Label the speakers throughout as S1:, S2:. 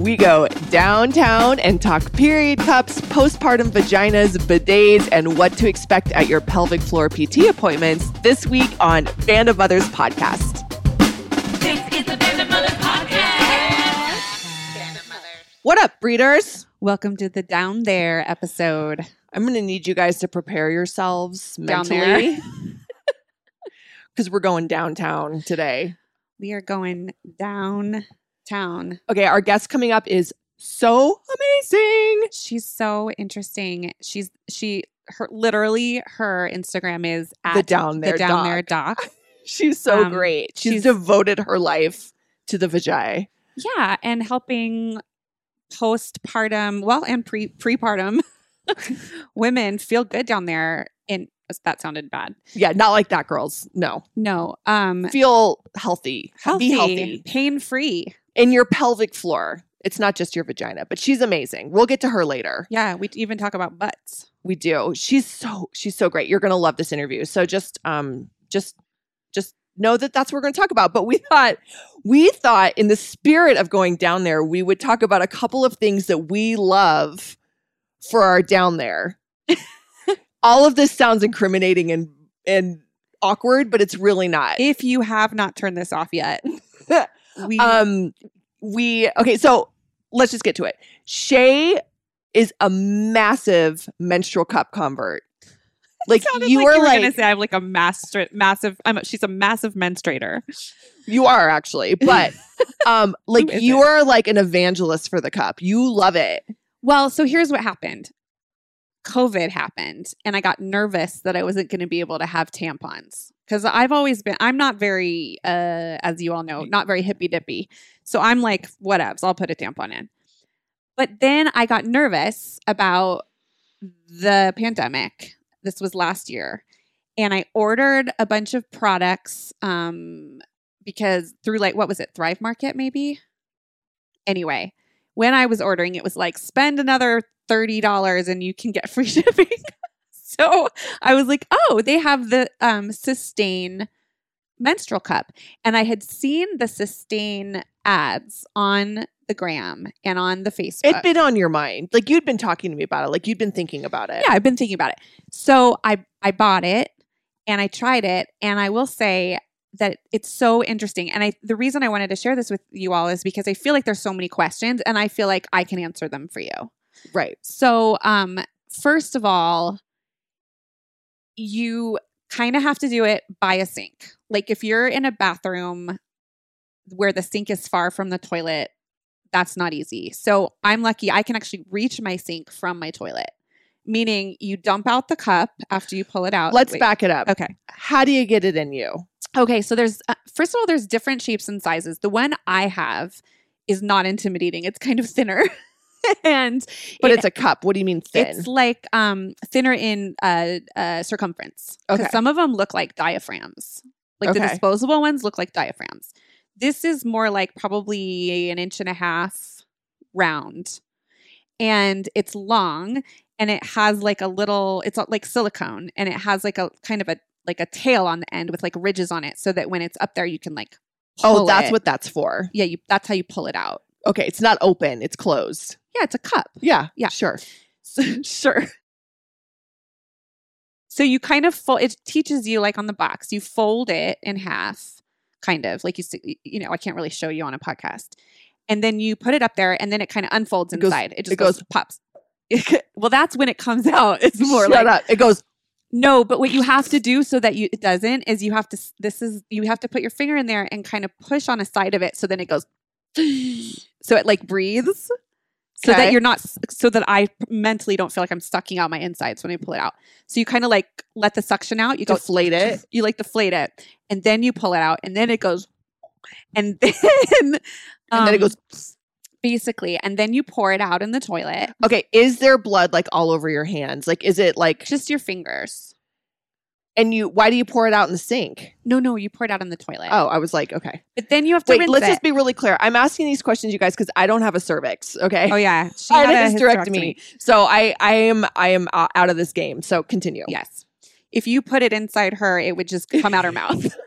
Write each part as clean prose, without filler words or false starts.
S1: We go downtown and talk period cups, postpartum vaginas, bidets, and what to expect at your pelvic floor PT appointments this week on Band of Mothers podcast.
S2: This is the Band of Mothers podcast. Band of Mothers.
S1: What up, breeders?
S3: Welcome to the Down There episode.
S1: I'm going to need you guys to prepare yourselves
S3: Down
S1: mentally because we're going downtown today.
S3: We are going downtown.
S1: Okay, our guest coming up is so amazing.
S3: She's so interesting. Her Instagram is at
S1: The Down There
S3: Doc.
S1: She's so great. She's devoted her life to the vagi.
S3: Yeah, and helping postpartum, and prepartum women feel good down there. That sounded bad.
S1: Yeah, not like that, girls. No. Feel healthy. Be healthy.
S3: Pain-free.
S1: In your pelvic floor. It's not just your vagina, but she's amazing. We'll get to her later.
S3: Yeah, we even talk about butts.
S1: We do. She's so great. You're going to love this interview. So just know that that's what we're going to talk about. But we thought in the spirit of going down there, we would talk about a couple of things that we love for our down there. All of this sounds incriminating and awkward, but it's really not.
S3: If you have not turned this off yet.
S1: Okay, so let's just get to it. Shay is a massive menstrual cup convert. Like you are like
S3: gonna say I'm like a massive. She's a massive menstruator.
S1: You are actually, but you are like an evangelist for the cup. You love it.
S3: Well, so here's what happened. COVID happened, and I got nervous that I wasn't going to be able to have tampons because I'm not very, as you all know, not very hippy dippy. So I'm like, whatevs, I'll put a tampon in. But then I got nervous about the pandemic. This was last year. And I ordered a bunch of products because through what was it? Thrive Market, maybe? Anyway, when I was ordering, it was like, spend another $30 and you can get free shipping. So I was like, oh, they have the Sustain menstrual cup. And I had seen the Sustain ads on the gram and on the Facebook.
S1: It'd been on your mind. Like you'd been talking to me about it. Like you'd been thinking about it.
S3: Yeah, I've been thinking about it. So I bought it and I tried it. And I will say that it's so interesting. And the reason I wanted to share this with you all is because I feel like there's so many questions and I feel like I can answer them for you.
S1: Right.
S3: So first of all, you kind of have to do it by a sink. Like if you're in a bathroom where the sink is far from the toilet, that's not easy. So I'm lucky I can actually reach my sink from my toilet, meaning you dump out the cup after you pull it out.
S1: Let's back it up.
S3: Okay.
S1: How do you get it in you?
S3: Okay. So there's, first of all, there's different shapes and sizes. The one I have is not intimidating. It's kind of thinner. But
S1: it's a cup. What do you mean thin?
S3: It's like thinner in circumference.
S1: Okay.
S3: Some of them look like diaphragms. Like the disposable ones look like diaphragms. This is more like probably 1.5 inches round. And it's long and it has like it's like silicone and it has like a kind of a tail on the end with like ridges on it so that when it's up there you can like pull
S1: that's
S3: it.
S1: what that's for.
S3: Yeah, that's how you pull it out.
S1: Okay, it's not open, it's closed.
S3: Yeah, it's a cup.
S1: Yeah.
S3: Sure.
S1: Sure.
S3: So you kind of it teaches you like on the box, you fold it in half, kind of like I can't really show you on a podcast. And then you put it up there and then it kind of unfolds inside. It just goes pops. Well, that's when it comes out. It's more
S1: Shut up. It goes.
S3: No, but what you have to do so that it doesn't is you have to put your finger in there and kind of push on a side of it so then it goes. So it like breathes. So that I mentally don't feel like I'm sucking out my insides when I pull it out. So you kind of like let the suction out. You
S1: deflate it.
S3: You like deflate it. And then you pull it out. And then it goes. And then.
S1: And then it goes.
S3: Basically. And then you pour it out in the toilet.
S1: Okay. Is there blood like all over your hands? Like, is it like.
S3: Just your fingers.
S1: And why do you pour it out in the sink?
S3: No, you pour it out in the toilet.
S1: Oh, I was like, okay.
S3: But then you have to rinse
S1: let's
S3: it.
S1: just be really clear. I'm asking these questions, you guys, because I don't have a cervix, okay?
S3: Oh, yeah.
S1: She had a hysterectomy. So I am out of this game. So continue.
S3: Yes. If you put it inside her, it would just come out her mouth.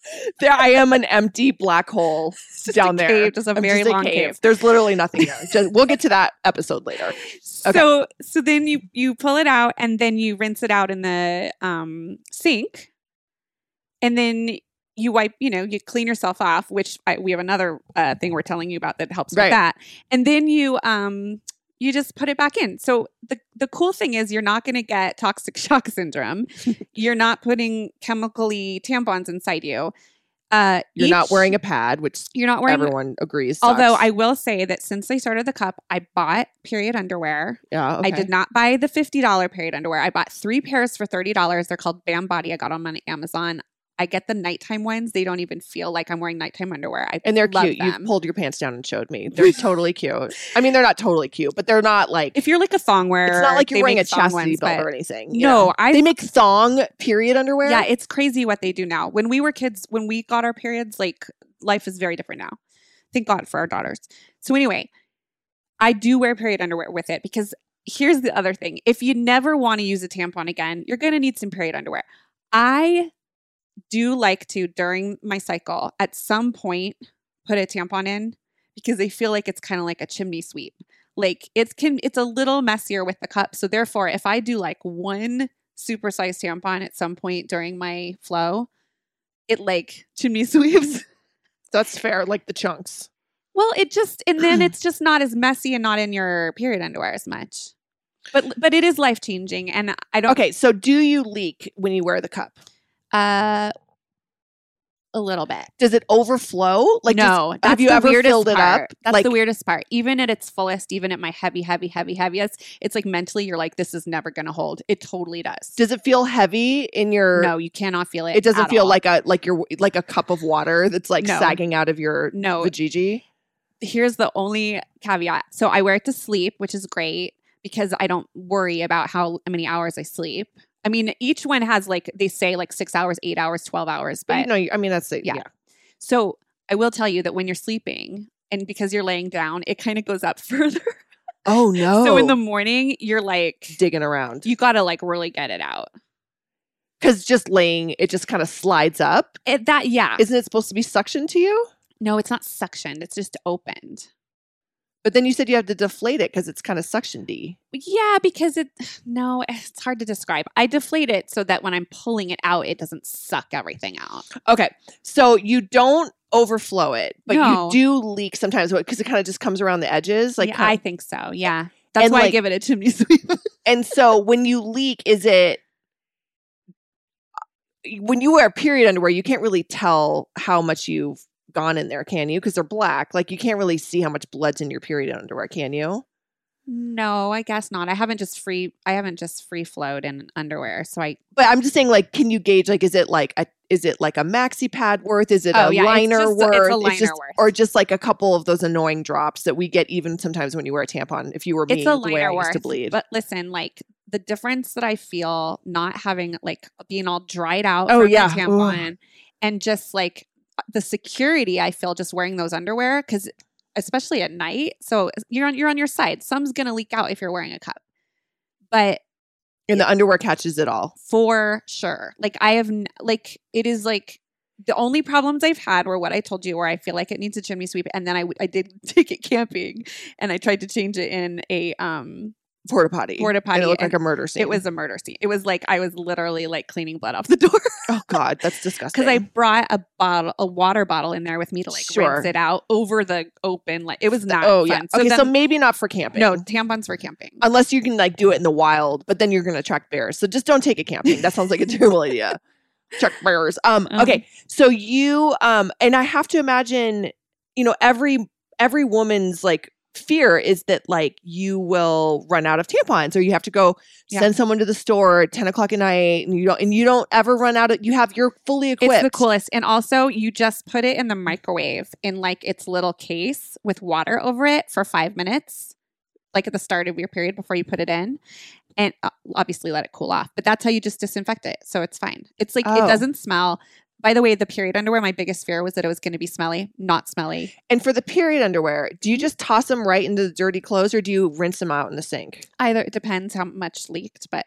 S1: There, I am an empty black hole down there.
S3: Cave, just a
S1: I'm
S3: very
S1: just
S3: long cave.
S1: There's literally nothing there. We'll get to that episode later. Okay.
S3: So then you pull it out and then you rinse it out in the sink, and then you wipe. You clean yourself off. Which we have another thing we're telling you about that helps with that. And then you just put it back in. So the cool thing is you're not going to get toxic shock syndrome. You're not putting chemically tampons inside you.
S1: You're not wearing a pad, which
S3: you're not wearing.
S1: Everyone agrees.
S3: Although
S1: sucks.
S3: I will say that since I started the cup, I bought period underwear.
S1: Yeah, okay.
S3: I did not buy the $50 period underwear. I bought 3 pairs for $30. They're called Bam Body. I got them on Amazon. I get the nighttime ones. They don't even feel like I'm wearing nighttime underwear.
S1: And they're
S3: love
S1: cute.
S3: them.
S1: You pulled your pants down and showed me. They're totally cute. I mean, they're not totally cute, but they're not like.
S3: If you're like a thong wearer,
S1: it's not like you're
S3: they
S1: wearing a
S3: make thong
S1: chastity
S3: ones,
S1: belt
S3: but-
S1: or anything.
S3: No,
S1: they make thong period underwear.
S3: Yeah, it's crazy what they do now. When we were kids, when we got our periods, like life is very different now. Thank God for our daughters. So anyway, I do wear period underwear with it because here's the other thing. If you never want to use a tampon again, you're going to need some period underwear. I do like to, during my cycle, at some point, put a tampon in because I feel like it's kind of like a chimney sweep. Like it's a little messier with the cup. So therefore, if I do like one supersized tampon at some point during my flow, it like chimney sweeps.
S1: That's fair. Like the chunks.
S3: Well, and then it's just not as messy and not in your period underwear as much. But it is life changing, and I don't.
S1: Okay, so do you leak when you wear the cup?
S3: A little bit.
S1: Does it overflow? Like,
S3: no.
S1: Have you ever filled it up?
S3: That's
S1: like,
S3: the weirdest part. Even at its fullest, even at my heaviest, it's like mentally you're like, this is never going to hold. It totally does.
S1: Does it feel heavy in your?
S3: No, you cannot feel it.
S1: It doesn't
S3: at
S1: feel
S3: all.
S1: like a cup of water that's like
S3: No.
S1: sagging out of your
S3: No.
S1: vajayjay.
S3: Here's the only caveat. So I wear it to sleep, which is great because I don't worry about how many hours I sleep. I mean, each one has like, they say like 6 hours, 8 hours, 12 hours. But
S1: no, I mean, that's it.
S3: Yeah.
S1: Yeah.
S3: So I will tell you that when you're sleeping and because you're laying down, it kind of goes up further.
S1: Oh, no.
S3: So in the morning, you're like,
S1: digging around.
S3: you got to like really get it out.
S1: Because just laying, it just kind of slides up.
S3: Yeah.
S1: Isn't it supposed to be suctioned to you?
S3: No, it's not suctioned. It's just opened.
S1: But then you said you have to deflate it because it's kind of suction-y.
S3: Yeah, because it's hard to describe. I deflate it so that when I'm pulling it out, it doesn't suck everything out.
S1: Okay. So you don't overflow it, but
S3: No.
S1: you do leak sometimes because it kind of just comes around the edges. Like,
S3: Yeah, I think so. Yeah. That's
S1: And,
S3: why I
S1: like-
S3: give it a chimney sweep.
S1: and so when you leak, is it when you wear period underwear, you can't really tell how much you've gone in there, can you? Because they're black. Like you can't really see how much blood's in your period underwear, can you?
S3: No, I guess not. I haven't just free flowed in underwear. So
S1: But I'm just saying, like, can you gauge? Like, is it like a maxi pad worth? Is it
S3: Oh,
S1: a
S3: yeah, it's
S1: liner
S3: just
S1: worth?
S3: it's a liner worth.
S1: Or just like a couple of those annoying drops that we get even sometimes when you wear a tampon. If you were me,
S3: it's a
S1: the way
S3: liner
S1: I used to
S3: worth.
S1: bleed.
S3: But listen, like the difference that I feel not having like being all dried out
S1: Oh,
S3: from
S1: yeah.
S3: the tampon and just like the security I feel just wearing those underwear because especially at night. So you're on your side. Some's gonna leak out if you're wearing a cup, but
S1: and the underwear catches it all.
S3: for sure. Like I have like it is like the only problems I've had were what I told you, where I feel like it needs a chimney sweep, and then I did take it camping, and I tried to change it in a
S1: Porta potty.
S3: Porta
S1: And
S3: potty,
S1: it looked
S3: and
S1: like a murder scene.
S3: it was a murder scene. It was like I was literally like cleaning blood off the door
S1: Oh God, that's disgusting.
S3: because I brought a water bottle in there with me to like
S1: Sure.
S3: rinse it out over the open. Like it was not.
S1: Oh
S3: fun.
S1: yeah. Okay, so
S3: then-
S1: maybe not for camping.
S3: no tampons for camping.
S1: Unless you can like do it in the wild, but then you're going to attract bears. So just don't take it camping. That sounds like a terrible idea. Attract bears. Okay. So you and I have to imagine, every woman's like fear is that like you will run out of tampons or you have to go
S3: Yeah.
S1: send someone to the store at 10 o'clock at night and you don't ever run out of you're fully equipped.
S3: It's the coolest. And also you just put it in the microwave in like its little case with water over it for 5 minutes, like at the start of your period before you put it in. And obviously let it cool off. But that's how you just disinfect it. So it's fine. It's like,
S1: Oh.
S3: it doesn't smell. By the way, the period underwear, my biggest fear was that it was going to be smelly. Not smelly.
S1: And for the period underwear, do you just toss them right into the dirty clothes or do you rinse them out in the sink?
S3: Either it depends how much leaked, but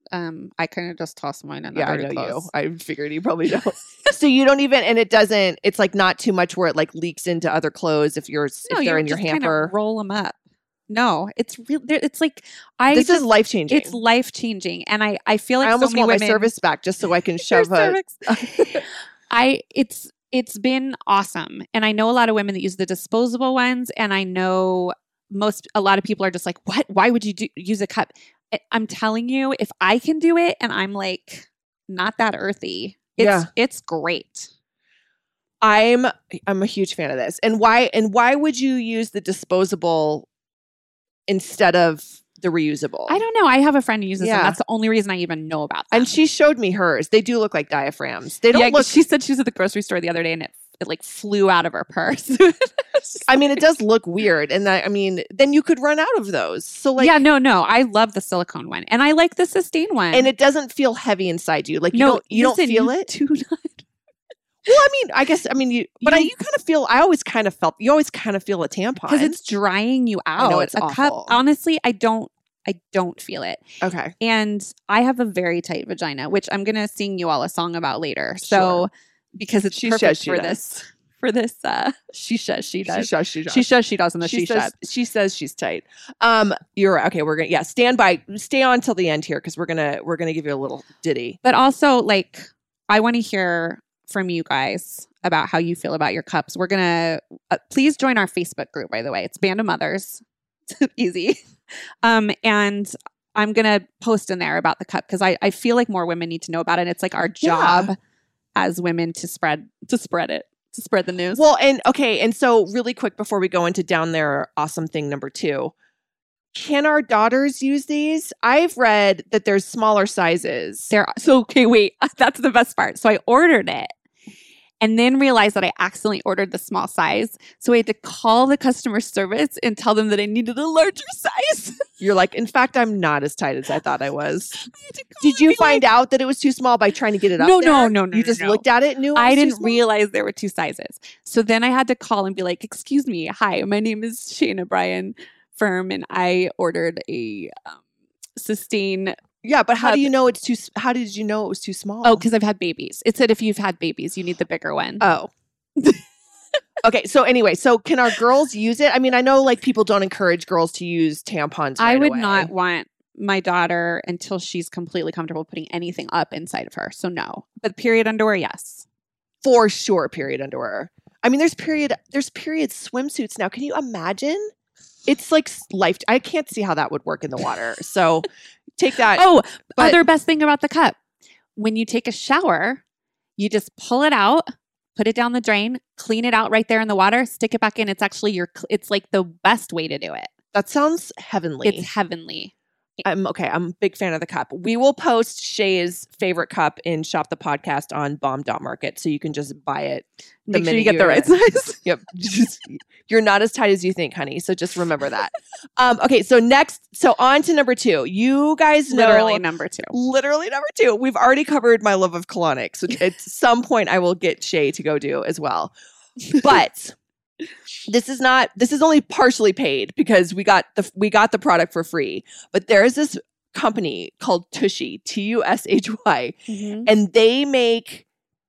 S3: I kind of just toss mine in the
S1: Yeah, I
S3: dirty
S1: know
S3: clothes.
S1: you. I figured you probably don't. So you don't even, and it doesn't. It's like not too much where it like leaks into other clothes if
S3: No,
S1: they're
S3: you
S1: in your
S3: just
S1: hamper.
S3: Kind of roll them up. No, it's real. It's like
S1: This is life changing.
S3: It's life changing, and I feel like
S1: I almost
S3: so many
S1: want
S3: women,
S1: my service back just so I can
S3: Your
S1: shove a.
S3: cervix. It's been awesome, and I know a lot of women that use the disposable ones, and I know a lot of people are just like, what? Why would you use a cup? I'm telling you, if I can do it, and I'm like not that earthy, it's great.
S1: I'm a huge fan of this. And why would you use the disposable instead of the reusable?
S3: I don't know. I have a friend who uses them.
S1: Yeah.
S3: That's the only reason I even know about them.
S1: And she showed me hers. They do look like diaphragms. They don't look.
S3: She said she was at the grocery store the other day and it like flew out of her purse.
S1: I mean, it does look weird, and then you could run out of those. So like,
S3: yeah, no. I love the silicone one, and I like the Sustain one.
S1: and it doesn't feel heavy inside you. Like you don't feel it.
S3: Do not.
S1: Well, I mean, you kind of feel. I always kind of felt. You always kind of feel a tampon
S3: Because it's drying you out.
S1: I know, it's
S3: a
S1: awful.
S3: cup. Honestly, I don't feel it.
S1: Okay.
S3: And I have a very tight vagina, which I'm gonna sing you all a song about later. So because it's
S1: She
S3: perfect
S1: says she
S3: for
S1: does.
S3: this. She says she does.
S1: She says she does.
S3: She says she does, and the she says.
S1: She says she's tight. You're right. Okay, we're gonna stay on till the end here because we're gonna give you a little ditty.
S3: But also, like, I want to hear from you guys about how you feel about your cups. We're gonna please join our Facebook group. By the way, it's Band of Mothers. Easy. And I'm gonna post in there about the cup because I feel like more women need to know about it. It's like our job as women to spread the news.
S1: Well, and so really quick before we go into down there, awesome thing number 2. Can our daughters use these? I've read that there's smaller sizes.
S3: Okay, wait. That's the best part. So I ordered it and then realized that I accidentally ordered the small size. So I had to call the customer service and tell them that I needed a larger size.
S1: You're like, in fact, I'm not as tight as I thought I was. Did you find out that it was too small by trying to get it up there?
S3: No.
S1: You just looked at it and knew it was
S3: I
S1: too
S3: didn't
S1: small?
S3: realize there were 2 sizes. So then I had to call and be like, excuse me. Hi, my name is Shayna Bryan Firm, and I ordered a Sustain.
S1: Yeah, but how did you know it was too small?
S3: Oh, because I've had babies. It said if you've had babies, you need the bigger one.
S1: Oh. Okay, so anyway, can our girls use it? I mean, I know like people don't encourage girls to use tampons.
S3: I
S1: right
S3: would
S1: away.
S3: not want my daughter until she's completely comfortable putting anything up inside of her. So no. But period underwear, yes.
S1: For sure, period underwear. I mean, there's period swimsuits now. Can you imagine? It's like life. I can't see how that would work in the water. So take that.
S3: Oh,
S1: but-
S3: other best thing about the cup. When you take a shower, you just pull it out, put it down the drain, clean it out right there in the water, stick it back in. It's actually it's like the best way to do it.
S1: That sounds heavenly.
S3: It's heavenly.
S1: I'm a big fan of the cup. We will post Shay's favorite cup in Shop the Podcast on Bomb.market, so you can just buy it.
S3: Make sure you get the right size.
S1: Yep. You're not as tight as you think, honey. So just remember that. Okay. So on to number 2. You guys know.
S3: Literally number 2.
S1: Literally number 2. We've already covered my love of colonics, which at some point I will get Shay to go do as well. But this is only partially paid because we got the product for free. But there's this company called Tushy, TUSHY, and they make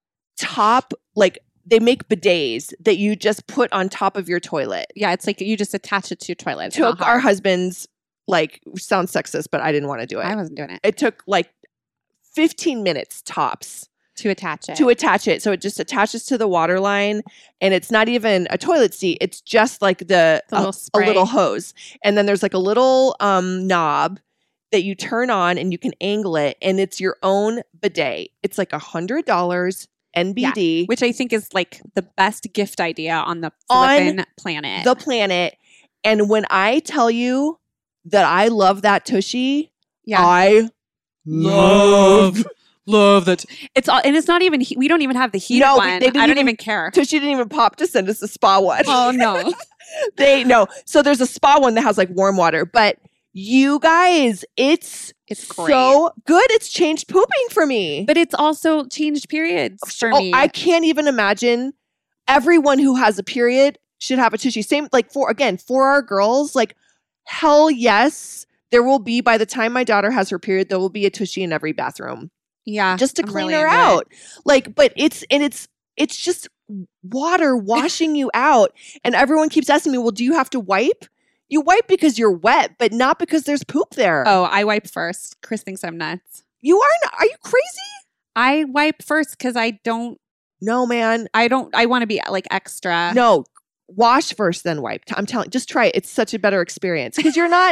S1: they make bidets that you just put on top of your toilet.
S3: Yeah, it's like you just attach it to your toilet. It's
S1: Took
S3: not hard.
S1: our husbands, sounds sexist, but I didn't want to do it.
S3: I wasn't doing it.
S1: It took 15 minutes tops
S3: To attach it.
S1: So it just attaches to the water line, and it's not even a toilet seat. It's just like a little hose. And then there's like a little knob that you turn on and you can angle it, and it's your own bidet. It's like $100 NBD.
S3: Which I think is like the best gift idea on the flippin' planet.
S1: The planet. And when I tell you that I love that Tushy, I love that.
S3: It's all, and it's not even. We don't even have the heated one. I don't even care.
S1: Tushy didn't even pop to send us a spa one.
S3: Oh no,
S1: So there's a spa one that has like warm water, but you guys, it's
S3: great.
S1: So good. It's changed pooping for me,
S3: but it's also changed periods for me.
S1: I can't even imagine. Everyone who has a period should have a Tushy. Same for our girls. Like hell yes. There will be, by the time my daughter has her period, there will be a tushy in every bathroom
S3: Yeah.
S1: just to
S3: I'm
S1: clean
S3: really
S1: her
S3: into it.
S1: out. Like, but it's just water washing you out. And everyone keeps asking me, well, do you have to wipe? You wipe because you're wet, but not because there's poop there.
S3: Oh, I wipe first. Chris thinks I'm nuts.
S1: Are you crazy?
S3: I wipe first because I
S1: No, man.
S3: want to be like extra.
S1: No, wash first, then wipe. I'm telling, just try it. It's such a better experience because you're not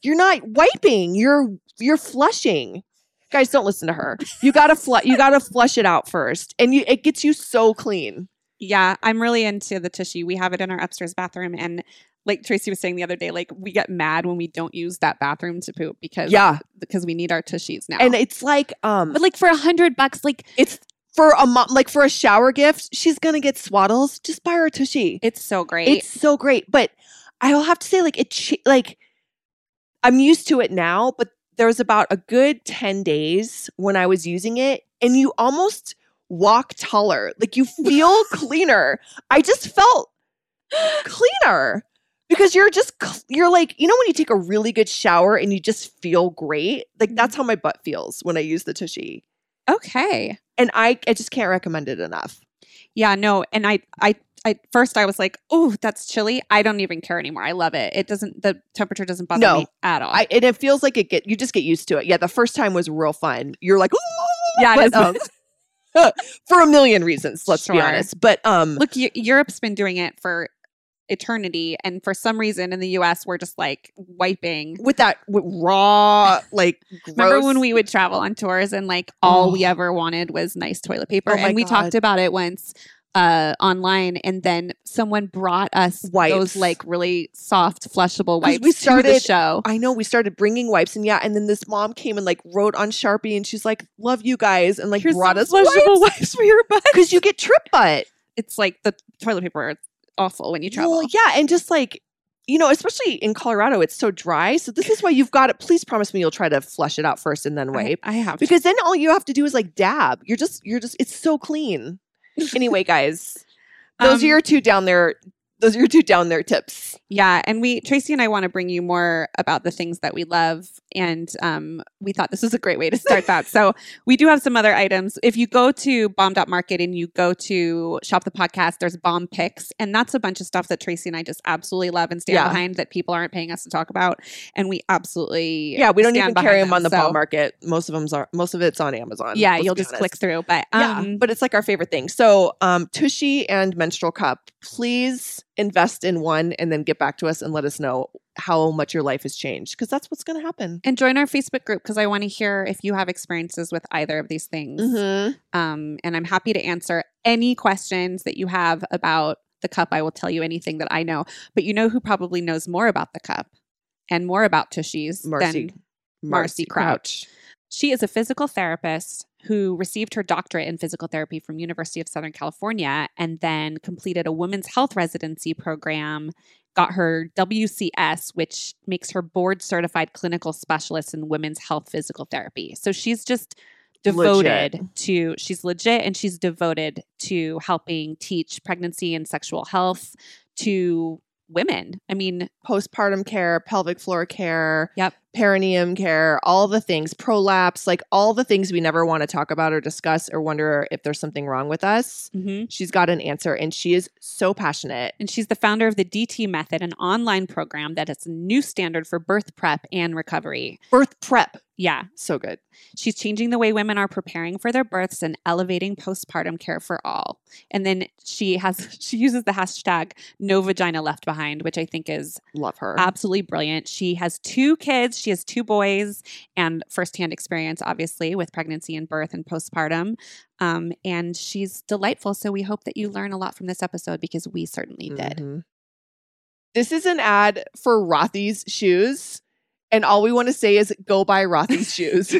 S1: wiping. You're flushing. Guys, don't listen to her. You gotta flush it out first, and it gets you so clean.
S3: Yeah, I'm really into the tushy. We have it in our upstairs bathroom, and like Tracy was saying the other day, like we get mad when we don't use that bathroom to poop because we need our tushies now.
S1: And it's like
S3: but like for $100, like
S1: it's for a mom, like for a shower gift, she's gonna get swaddles. Just buy her a tushy.
S3: it's so great.
S1: It's so great. But I will have to say, like I'm used to it now, but there was about a good 10 days when I was using it, and you almost walk taller. Like you feel cleaner. I just felt cleaner because you're like, when you take a really good shower and you just feel great. Like that's how my butt feels when I use the tushy.
S3: Okay.
S1: And I just can't recommend it enough.
S3: Yeah, no. And I first I was like, oh, that's chilly. I don't even care anymore. I love it. The temperature doesn't bother me at all.
S1: And it feels like you just get used to it. Yeah, the first time was real fun. You're like, ooh,
S3: yeah, it
S1: but,
S3: is.
S1: for a million reasons, let's be
S3: Sure.
S1: honest. But
S3: Look, Europe's been doing it for eternity, and for some reason in the US we're just like wiping
S1: with raw, like gross.
S3: Remember when we would travel on tours and like all we ever wanted was nice toilet paper?
S1: Oh my
S3: and we
S1: God.
S3: talked about it once online, and then someone brought us
S1: Wipes.
S3: those like really soft flushable wipes
S1: we started
S3: to the show.
S1: I know we started bringing wipes, and then this mom came and like wrote on Sharpie, and she's like, "Love you guys," and like
S3: Here's
S1: brought us
S3: some flushable wipes for your butt.
S1: because you get trip butt.
S3: It's like the toilet paper is awful when you travel.
S1: Well, yeah, and just like especially in Colorado, it's so dry. So this is why you've got it. Please promise me you'll try to flush it out first and then wipe.
S3: I have
S1: because then all you have to do is like dab. You're just it's so clean. Anyway, guys, those are your two down there. Those are your two down there tips.
S3: Yeah. And Tracy and I want to bring you more about the things that we love. And we thought this was a great way to start that. So we do have some other items. If you go to bomb.market and you go to shop the podcast, there's bomb picks. And that's a bunch of stuff that Tracy and I just absolutely love and stand behind that people aren't paying us to talk about. And we absolutely
S1: we don't even carry them on the
S3: so,
S1: bomb market. Most of it's on Amazon.
S3: Yeah, you'll just click through. But
S1: but it's like our favorite thing. So tushy and menstrual cup, please invest in one and then get back to us and let us know how much your life has changed, because that's what's going to happen.
S3: And join our Facebook group, because I want to hear if you have experiences with either of these things.
S1: Mm-hmm.
S3: And I'm happy to answer any questions that you have about the cup. I will tell you anything that I know. But you know who probably knows more about the cup and more about tushies than Marcy Crouch. She is a physical therapist who received her doctorate in physical therapy from University of Southern California and then completed a women's health residency program, got her WCS, which makes her board certified clinical specialist in women's health physical therapy. So she's just devoted she's legit, and she's devoted to helping teach pregnancy and sexual health to women. I mean,
S1: postpartum care, pelvic floor care,
S3: yep,
S1: perineum care, all the things, prolapse, like all the things we never want to talk about or discuss or wonder if there's something wrong with us.
S3: Mm-hmm.
S1: She's got an answer, and she is so passionate.
S3: And she's the founder of the DT Method, an online program that is a new standard for birth prep and recovery.
S1: Birth prep.
S3: Yeah.
S1: So good.
S3: She's changing the way women are preparing for their births and elevating postpartum care for all. And then she uses the hashtag no vagina left behind, which I think is
S1: love her.
S3: Absolutely brilliant. She has 2 kids. She has 2 boys, and firsthand experience, obviously, with pregnancy and birth and postpartum. And she's delightful. So we hope that you learn a lot from this episode, because we certainly did.
S1: Mm-hmm. This is an ad for Rothy's shoes. And all we want to say is go buy Rothy's shoes.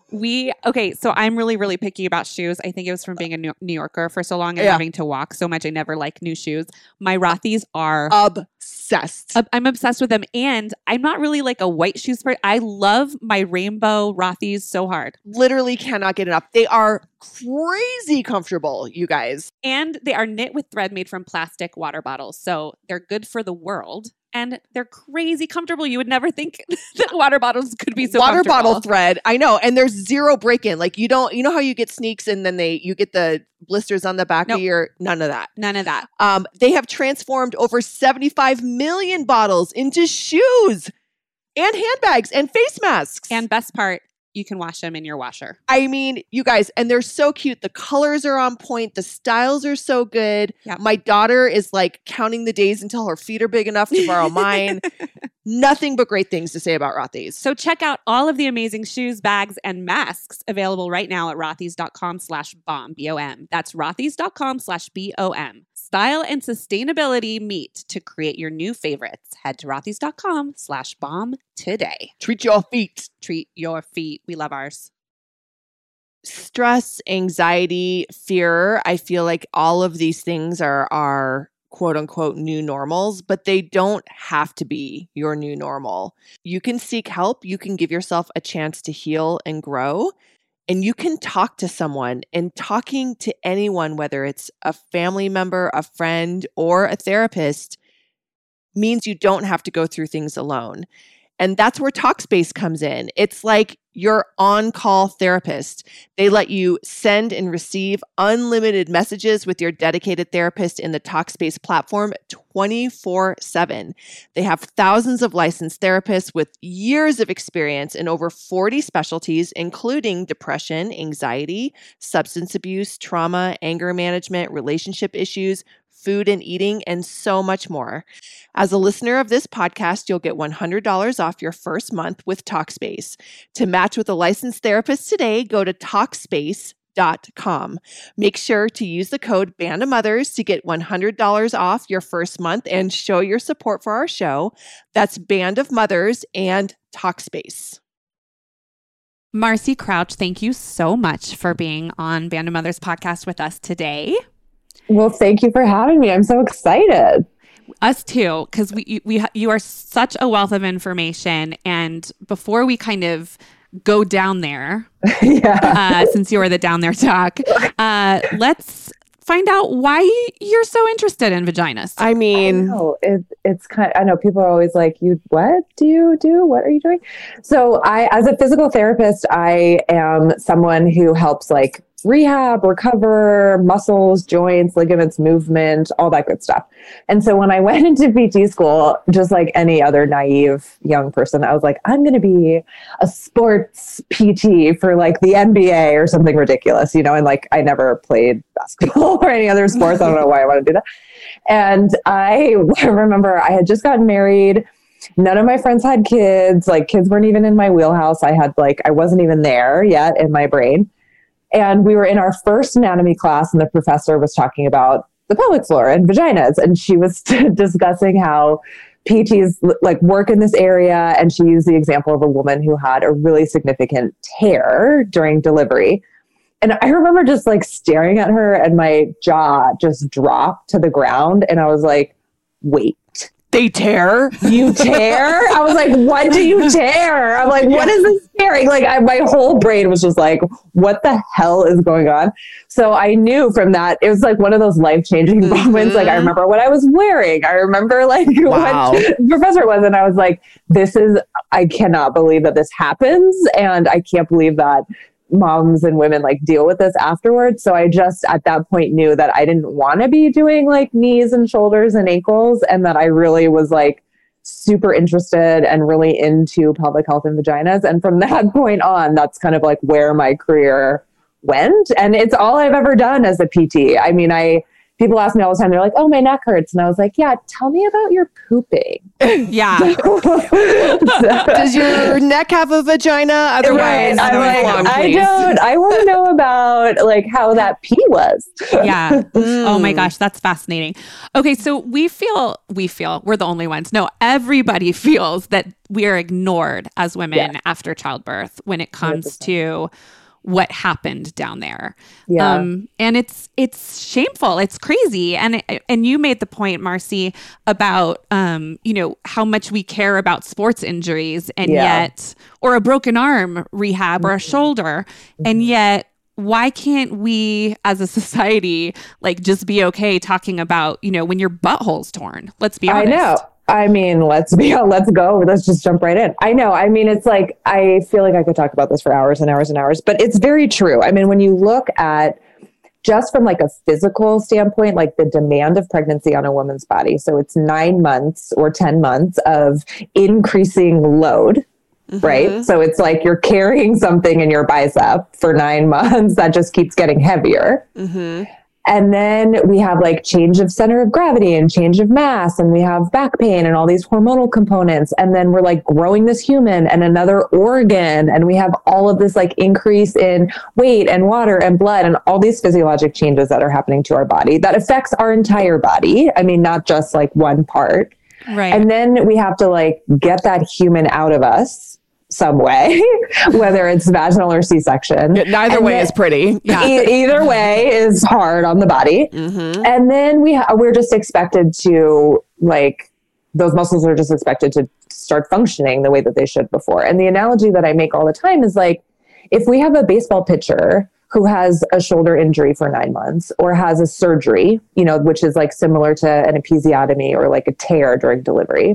S3: So I'm really, really picky about shoes. I think it was from being a New Yorker for so long and having to walk so much. I never like new shoes. My Rothy's are
S1: obsessed.
S3: I'm obsessed with them. And I'm not really like a white shoes person. I love my rainbow Rothy's so hard.
S1: Literally cannot get enough. They are crazy comfortable, you guys.
S3: And they are knit with thread made from plastic water bottles. So they're good for the world. and they're crazy comfortable. You would never think that water bottles could be so
S1: water
S3: comfortable.
S1: bottle thread. I know. And there's zero break-in. Like you know how you get sneaks and then you get the blisters on the back
S3: Nope.
S1: of your, none of that.
S3: None of that.
S1: They have transformed over 75 million bottles into shoes and handbags and face masks.
S3: And best part, you can wash them in your washer.
S1: I mean, you guys, and they're so cute. The colors are on point. The styles are so good.
S3: Yeah.
S1: My daughter is like counting the days until her feet are big enough to borrow mine. Nothing but great things to say about Rothy's.
S3: So check out all of the amazing shoes, bags, and masks available right now at rothys.com/bomb, B-O-M. That's rothys.com/BOM. Style and sustainability meet to create your new favorites. Head to rothys.com/bomb today.
S1: Treat your feet.
S3: Treat your feet. We love ours.
S1: Stress, anxiety, fear. I feel like all of these things are quote unquote new normals, but they don't have to be your new normal. You can seek help. You can give yourself a chance to heal and grow. And you can talk to someone, and talking to anyone, whether it's a family member, a friend, or a therapist, means you don't have to go through things alone. And that's where Talkspace comes in. It's like your on-call therapist. They let you send and receive unlimited messages with your dedicated therapist in the Talkspace platform 24/7. They have thousands of licensed therapists with years of experience in over 40 specialties, including depression, anxiety, substance abuse, trauma, anger management, relationship issues, food and eating, and so much more. As a listener of this podcast, you'll get $100 off your first month with Talkspace. To match with a licensed therapist today, go to Talkspace.com. Make sure to use the code Band of Mothers to get $100 off your first month and show your support for our show. That's Band of Mothers and Talkspace.
S3: Marcy Crouch, thank you so much for being on Band of Mothers podcast with us today.
S4: Well, thank you for having me. I'm so excited.
S3: Us too, because you are such a wealth of information. And before we kind of go down there, since you are the down there talk, let's find out why you're so interested in vaginas.
S1: I mean,
S4: it's kind of, I know people are always like, what do you do? What are you doing? So as a physical therapist, I am someone who helps like rehab, recover, muscles, joints, ligaments, movement, all that good stuff. And so when I went into PT school, just like any other naive young person, I was like, I'm going to be a sports PT for like the NBA or something ridiculous, and like I never played basketball or any other sports. I don't know why I want to do that. And I remember I had just gotten married. None of my friends had kids. Like kids weren't even in my wheelhouse. I wasn't even there yet in my brain. And we were in our first anatomy class, and the professor was talking about the pelvic floor and vaginas. And she was discussing how PTs like work in this area. And she used the example of a woman who had a really significant tear during delivery. And I remember just like staring at her, and my jaw just dropped to the ground. And I was like, wait.
S1: they tear.
S4: You tear? I was like, what do you tear? I'm like, what is this tearing? Like my whole brain was just like, what the hell is going on? So I knew from that, it was like one of those life-changing moments. Like I remember what I was wearing. I remember like what the professor was. And I was like, I cannot believe that this happens. And I can't believe that moms and women like deal with this afterwards. So I just at that point knew that I didn't want to be doing like knees and shoulders and ankles, and that I really was like super interested and really into pelvic health and vaginas. And from that point on, that's kind of like where my career went. And it's all I've ever done as a PT. I mean, people ask me all the time, they're like, oh, my neck hurts. And I was like, yeah, tell me about your pooping.
S3: Yeah.
S1: Does your neck have a vagina? Otherwise,
S4: I want to know about like how that pee was.
S3: Yeah. Oh my gosh, that's fascinating. Okay, so we feel we're the only ones. No, everybody feels that we are ignored as women after childbirth when it comes 100%. To what happened down there.
S4: Yeah.
S3: And it's shameful. It's crazy. And you made the point, Marcy, about, how much we care about sports injuries and yet, or a broken arm rehab or a shoulder. And yet, why can't we as a society, like just be okay talking about, when your butthole's torn? Let's be honest.
S4: I mean, let's go. Let's just jump right in. I know. I mean, it's like, I feel like I could talk about this for hours and hours and hours, but it's very true. I mean, when you look at just from like a physical standpoint, like the demand of pregnancy on a woman's body. So it's 9 months or 10 months of increasing load, right? So it's like you're carrying something in your bicep for 9 months that just keeps getting heavier. And then we have like change of center of gravity and change of mass, and we have back pain and all these hormonal components. And then we're like growing this human and another organ, and we have all of this like increase in weight and water and blood and all these physiologic changes that are happening to our body that affects our entire body. I mean, not just like one part.
S3: Right.
S4: And then we have to like get that human out of us some way, whether it's vaginal or C-section.
S1: Neither way is pretty.
S4: Either way is hard on the body. And then we're just expected to like, those muscles are just expected to start functioning the way that they should before. And the analogy that I make all the time is like, if we have a baseball pitcher who has a shoulder injury for 9 months or has a surgery, you know, which is like similar to an episiotomy or like a tear during delivery,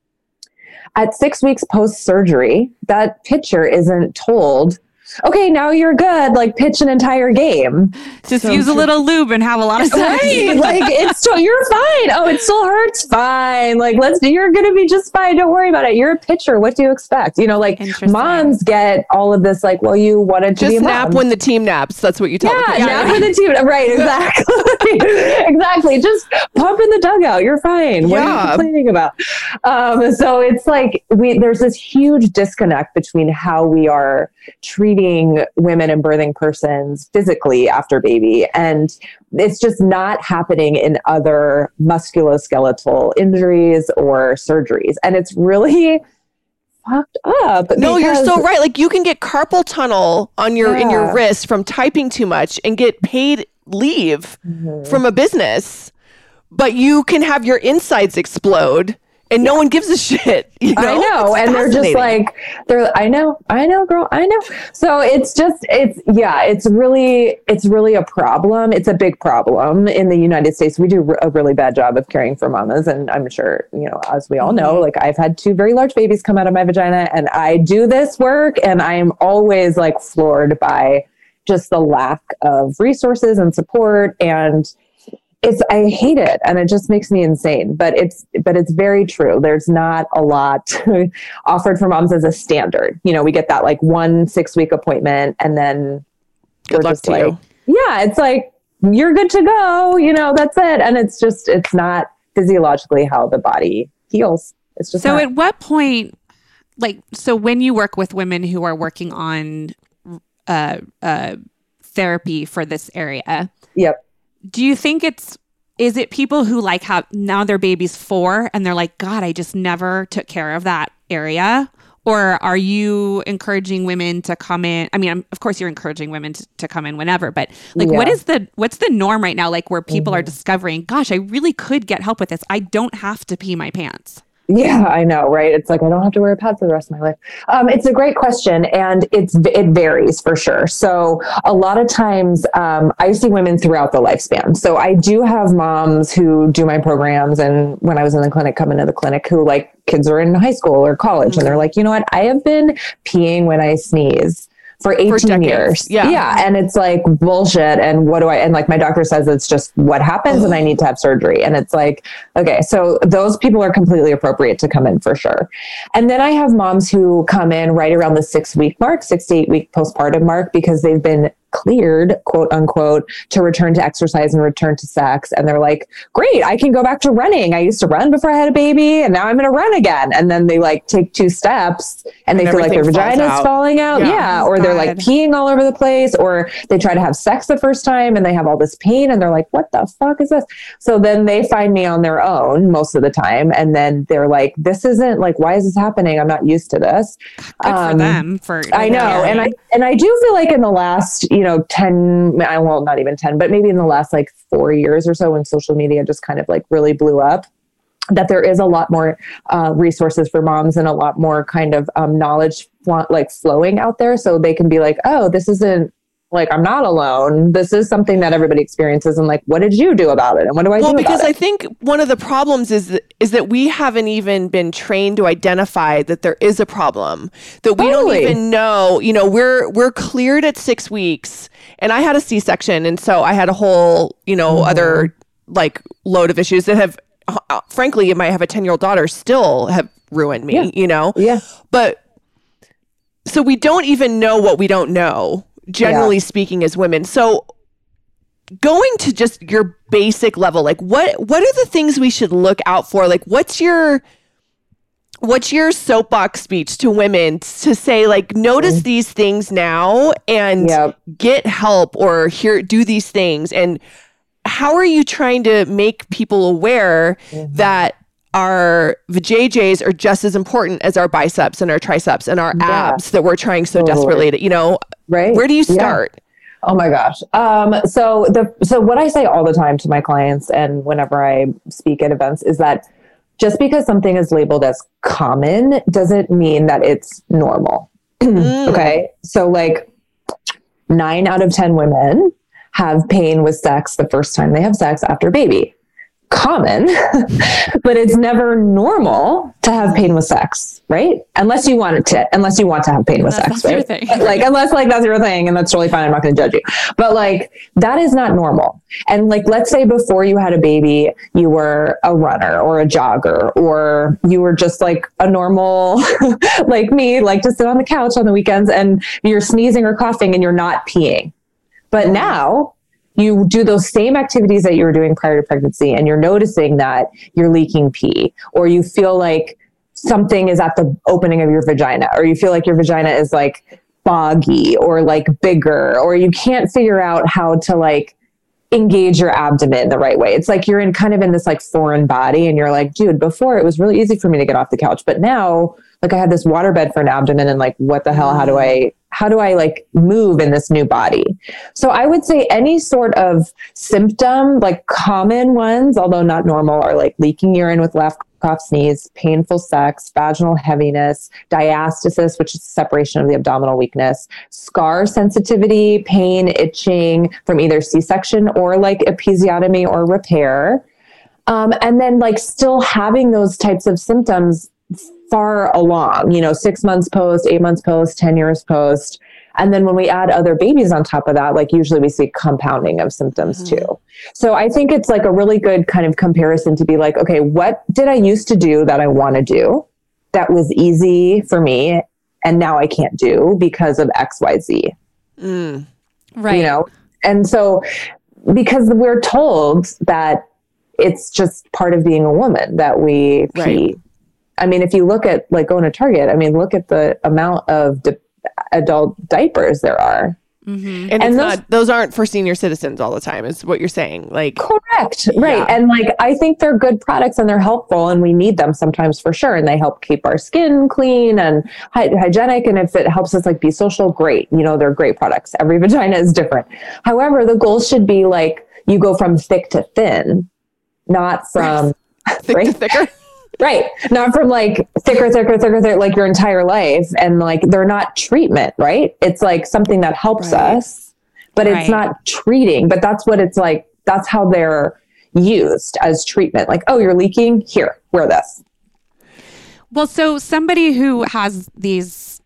S4: at 6 weeks post-surgery, that pitcher isn't told, okay, now you're good, like pitch an entire game.
S3: Just use a little lube and have a lot of sex.
S4: Right, like it's still, you're fine. Oh, it still hurts. Fine. Like you're going to be just fine. Don't worry about it. You're a pitcher. What do you expect? You know, like moms get all of this, like, well, you wanted to be a mom.
S1: Just nap when the team naps. That's what you tell them.
S4: Yeah, nap when the team. Right, exactly. Exactly. Just pump in the dugout. You're fine. What are you complaining about? So it's like there's this huge disconnect between how we are treating women and birthing persons physically after baby. And it's just not happening in other musculoskeletal injuries or surgeries. And it's really fucked up.
S1: No, you're so right. Like you can get carpal tunnel on your in your wrist from typing too much and get paid leave from a business, but you can have your insides explode. And no one gives a shit. You know?
S4: I know. And they're just like, I know, girl, I know. So it's really a problem. It's a big problem in the United States. We do a really bad job of caring for mamas. And I'm sure, you know, as we all know, like I've had 2 very large babies come out of my vagina and I do this work and I am always like floored by just the lack of resources and support. And I hate it and it just makes me insane, but it's very true. There's not a lot offered for moms as a standard. You know, we get that like 1 6-week appointment and then
S1: good luck to you.
S4: Yeah. It's like, you're good to go, you know, that's it. And it's not physiologically how the body heals. It's just
S3: so at what point, like, so when you work with women who are working on therapy for this area.
S4: Yep.
S3: Do you think is it people who like have now their baby's 4 and they're like, God, I just never took care of that area? Or are you encouraging women to come in? I mean, of course you're encouraging women to come in whenever, but like, what's the norm right now? Like where people are discovering, gosh, I really could get help with this. I don't have to pee my pants.
S4: Yeah, I know, right? It's like, I don't have to wear a pad for the rest of my life. It's a great question. And it varies for sure. So a lot of times I see women throughout the lifespan. So I do have moms who do my programs. And when I was in the clinic, come into the clinic who like kids are in high school or college. And they're like, you know what? I have been peeing when I sneeze for 18 years. Yeah. And it's like bullshit. And and like my doctor says, it's just what happens and I need to have surgery. And it's like, okay, so those people are completely appropriate to come in for sure. And then I have moms who come in right around the 6-week mark, 6 to 8 week postpartum mark, because they've been cleared, quote unquote, to return to exercise and return to sex. And they're like, great, I can go back to running. I used to run before I had a baby and now I'm going to run again. And then they like take 2 steps and they feel like their vagina is falling out. Yeah. Or they're like peeing all over the place, or they try to have sex the first time and they have all this pain and they're like, what the fuck is this? So then they find me on their own most of the time. And then they're like, this isn't like, why is this happening? I'm not used to this.
S3: Good for them. I
S4: know. And I do feel like in the last, 10, well, not even 10, but maybe in the last like 4 years or so when social media just kind of like really blew up, that there is a lot more resources for moms and a lot more kind of knowledge like flowing out there. So they can be like, oh, this isn't Like, I'm not alone. This is something that everybody experiences. And like, what did you do about it? And what do I do
S1: Well, because
S4: about
S1: I
S4: it?
S1: think one of the problems is that we haven't even been trained to identify that there is a problem, that we don't
S4: Totally.
S1: even know. You know, we're cleared at 6 weeks, and I had a C-section, and so I had a whole, you know, other like load of issues that have, frankly, you might have a 10-year-old daughter, still have ruined me.
S4: Yeah.
S1: You know,
S4: Yeah.
S1: but so we don't even know what we don't know, generally speaking, as women. So going to just your basic level, like what are the things we should look out for? Like what's your soapbox speech to women to say, like, notice these things now and get help, or do these things? And how are you trying to make people aware that our vajayjays are just as important as our biceps and our triceps and our abs that we're trying so desperately to, you know,
S4: Right.
S1: where do you start?
S4: Oh my gosh. So what I say all the time to my clients and whenever I speak at events is that just because something is labeled as common doesn't mean that it's normal. Okay. So like 9 out of 10 women have pain with sex the first time they have sex after baby. Common, but it's never normal to have pain with sex, right? Unless you want to have pain with sex,
S3: That's your
S4: right?
S3: thing.
S4: Like, unless like that's your thing, and that's totally fine. I'm not going to judge you, but like that is not normal. And like, let's say before you had a baby, you were a runner or a jogger, or you were just like a normal, like me, like to sit on the couch on the weekends, and you're sneezing or coughing and you're not peeing. But now you do those same activities that you were doing prior to pregnancy, and you're noticing that you're leaking pee, or you feel like something is at the opening of your vagina, or you feel like your vagina is like boggy or like bigger, or you can't figure out how to like engage your abdomen the right way. It's like you're in this like foreign body, and you're like, dude, before it was really easy for me to get off the couch, but now like I have this waterbed for an abdomen, and like, what the hell, how do I like move in this new body? So I would say any sort of symptom, like common ones, although not normal, are like leaking urine with laugh, cough, sneeze, painful sex, vaginal heaviness, diastasis, which is separation of the abdominal weakness, scar sensitivity, pain, itching from either C-section or like episiotomy or repair. And then like still having those types of symptoms far along, 6 months post, 8 months post, 10 years post. And then when we add other babies on top of that, like usually we see compounding of symptoms too. So I think it's like a really good kind of comparison to be like, okay, what did I used to do that I want to do that was easy for me, and now I can't do because of XYZ?
S3: Right.
S4: And so because we're told that it's just part of being a woman that we pee.
S1: Right.
S4: I mean, if you look at like going to Target, I mean, look at the amount of adult diapers there are.
S1: And it's those aren't for senior citizens all the time, is what you're saying. Like,
S4: correct. Right.
S1: Yeah.
S4: And like, I think they're good products and they're helpful, and we need them sometimes for sure. And they help keep our skin clean and hygienic. And if it helps us like be social, great. They're great products. Every vagina is different. However, the goal should be like, you go from thick to thin, not from
S1: thick to thicker.
S4: Right. Not from like thicker, like your entire life. And like, they're not treatment, right? It's like something that helps us, but it's not treating. But that's what it's like. That's how they're used as treatment. Like, oh, you're leaking? Here, wear this.
S3: Well, so somebody who has these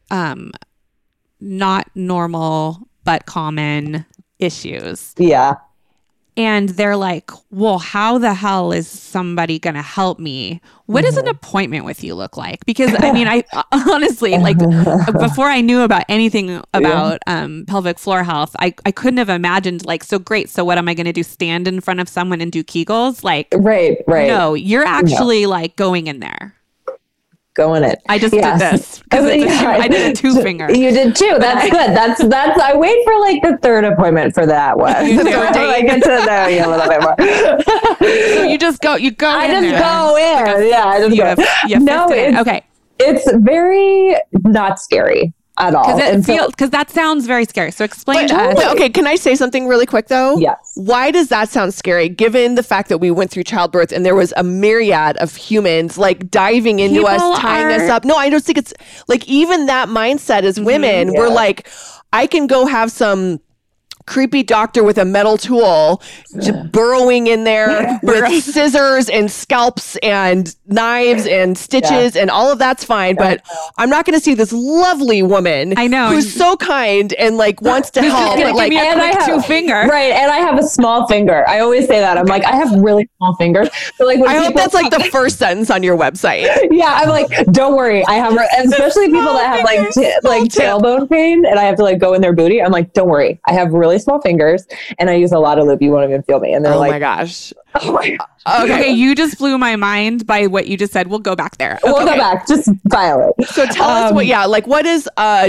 S3: not normal but common issues.
S4: Yeah.
S3: And they're like, well, how the hell is somebody going to help me? What does an appointment with you look like? Because I mean, I honestly, like before I knew about anything about pelvic floor health, I couldn't have imagined like, so great. So what am I going to do? Stand in front of someone and do Kegels? Like,
S4: right.
S3: No, you're actually like going in there.
S4: Going it.
S3: I just did this because I did a 2-finger.
S4: You did too. That's good. That's. I wait for like the third appointment for that one. I get to know you a little bit more.
S3: So you just go. You go.
S4: I just go in. Yeah, I just go. No, it's
S3: okay.
S4: It's very not scary at all.
S3: Because that sounds very scary. So explain to us.
S1: Okay, can I say something really quick though?
S4: Yes.
S1: Why does that sound scary, given the fact that we went through childbirth and there was a myriad of humans like diving into us, tying us up? No, I don't think it's like even that mindset as women. We're like, I can go have some creepy doctor with a metal tool burrowing in there with scissors and scalps and knives and stitches and all of that's fine, but I'm not going to see this lovely woman
S3: I know
S1: who's so kind and like wants to help, but like
S3: and I have 2 finger.
S4: Right, and I have a small finger. I always say that. I'm like, I have really small fingers. So like, when
S1: I hope
S4: people
S1: that's like the first sentence on your website.
S4: yeah, I'm like, don't worry. I have, especially people that have like tailbone pain, and I have to like go in their booty. I'm like, don't worry. I have really small fingers, and I use a lot of lube. You won't even feel me. And they're
S1: Oh
S4: like,
S1: my gosh.
S4: oh my gosh.
S3: Okay, you just blew my mind by what you just said. We'll go back there.
S4: We'll go back. Just file it.
S1: So tell us what is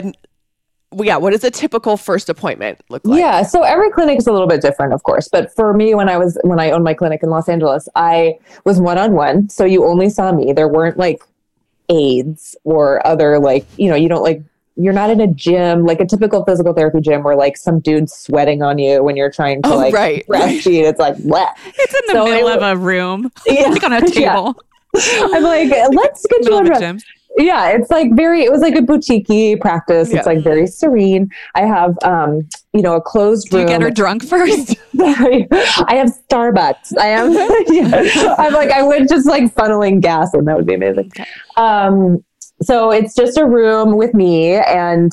S1: a typical first appointment look like?
S4: Yeah, so every clinic is a little bit different, of course. But for me, when I owned my clinic in Los Angeles, I was one-on-one. So you only saw me. There weren't like aides or other like, you don't like, you're not in a gym, like a typical physical therapy gym where like some dude's sweating on you when you're trying to breastfeed. It's like, bleh.
S3: It's in the middle of a room,
S4: Yeah,
S3: like on a table.
S4: I'm like, let's get you
S3: Middle of a
S4: undressed.
S3: gym.
S4: Yeah, it's like it was like a boutique-y practice.
S1: Yeah.
S4: It's like very serene. I have, a closed
S3: Do
S4: room.
S3: you get her drunk first?
S4: I have Starbucks. I am. Yeah. I'm like, I would just like funneling gas, and that would be amazing.
S3: Okay.
S4: So it's just a room with me and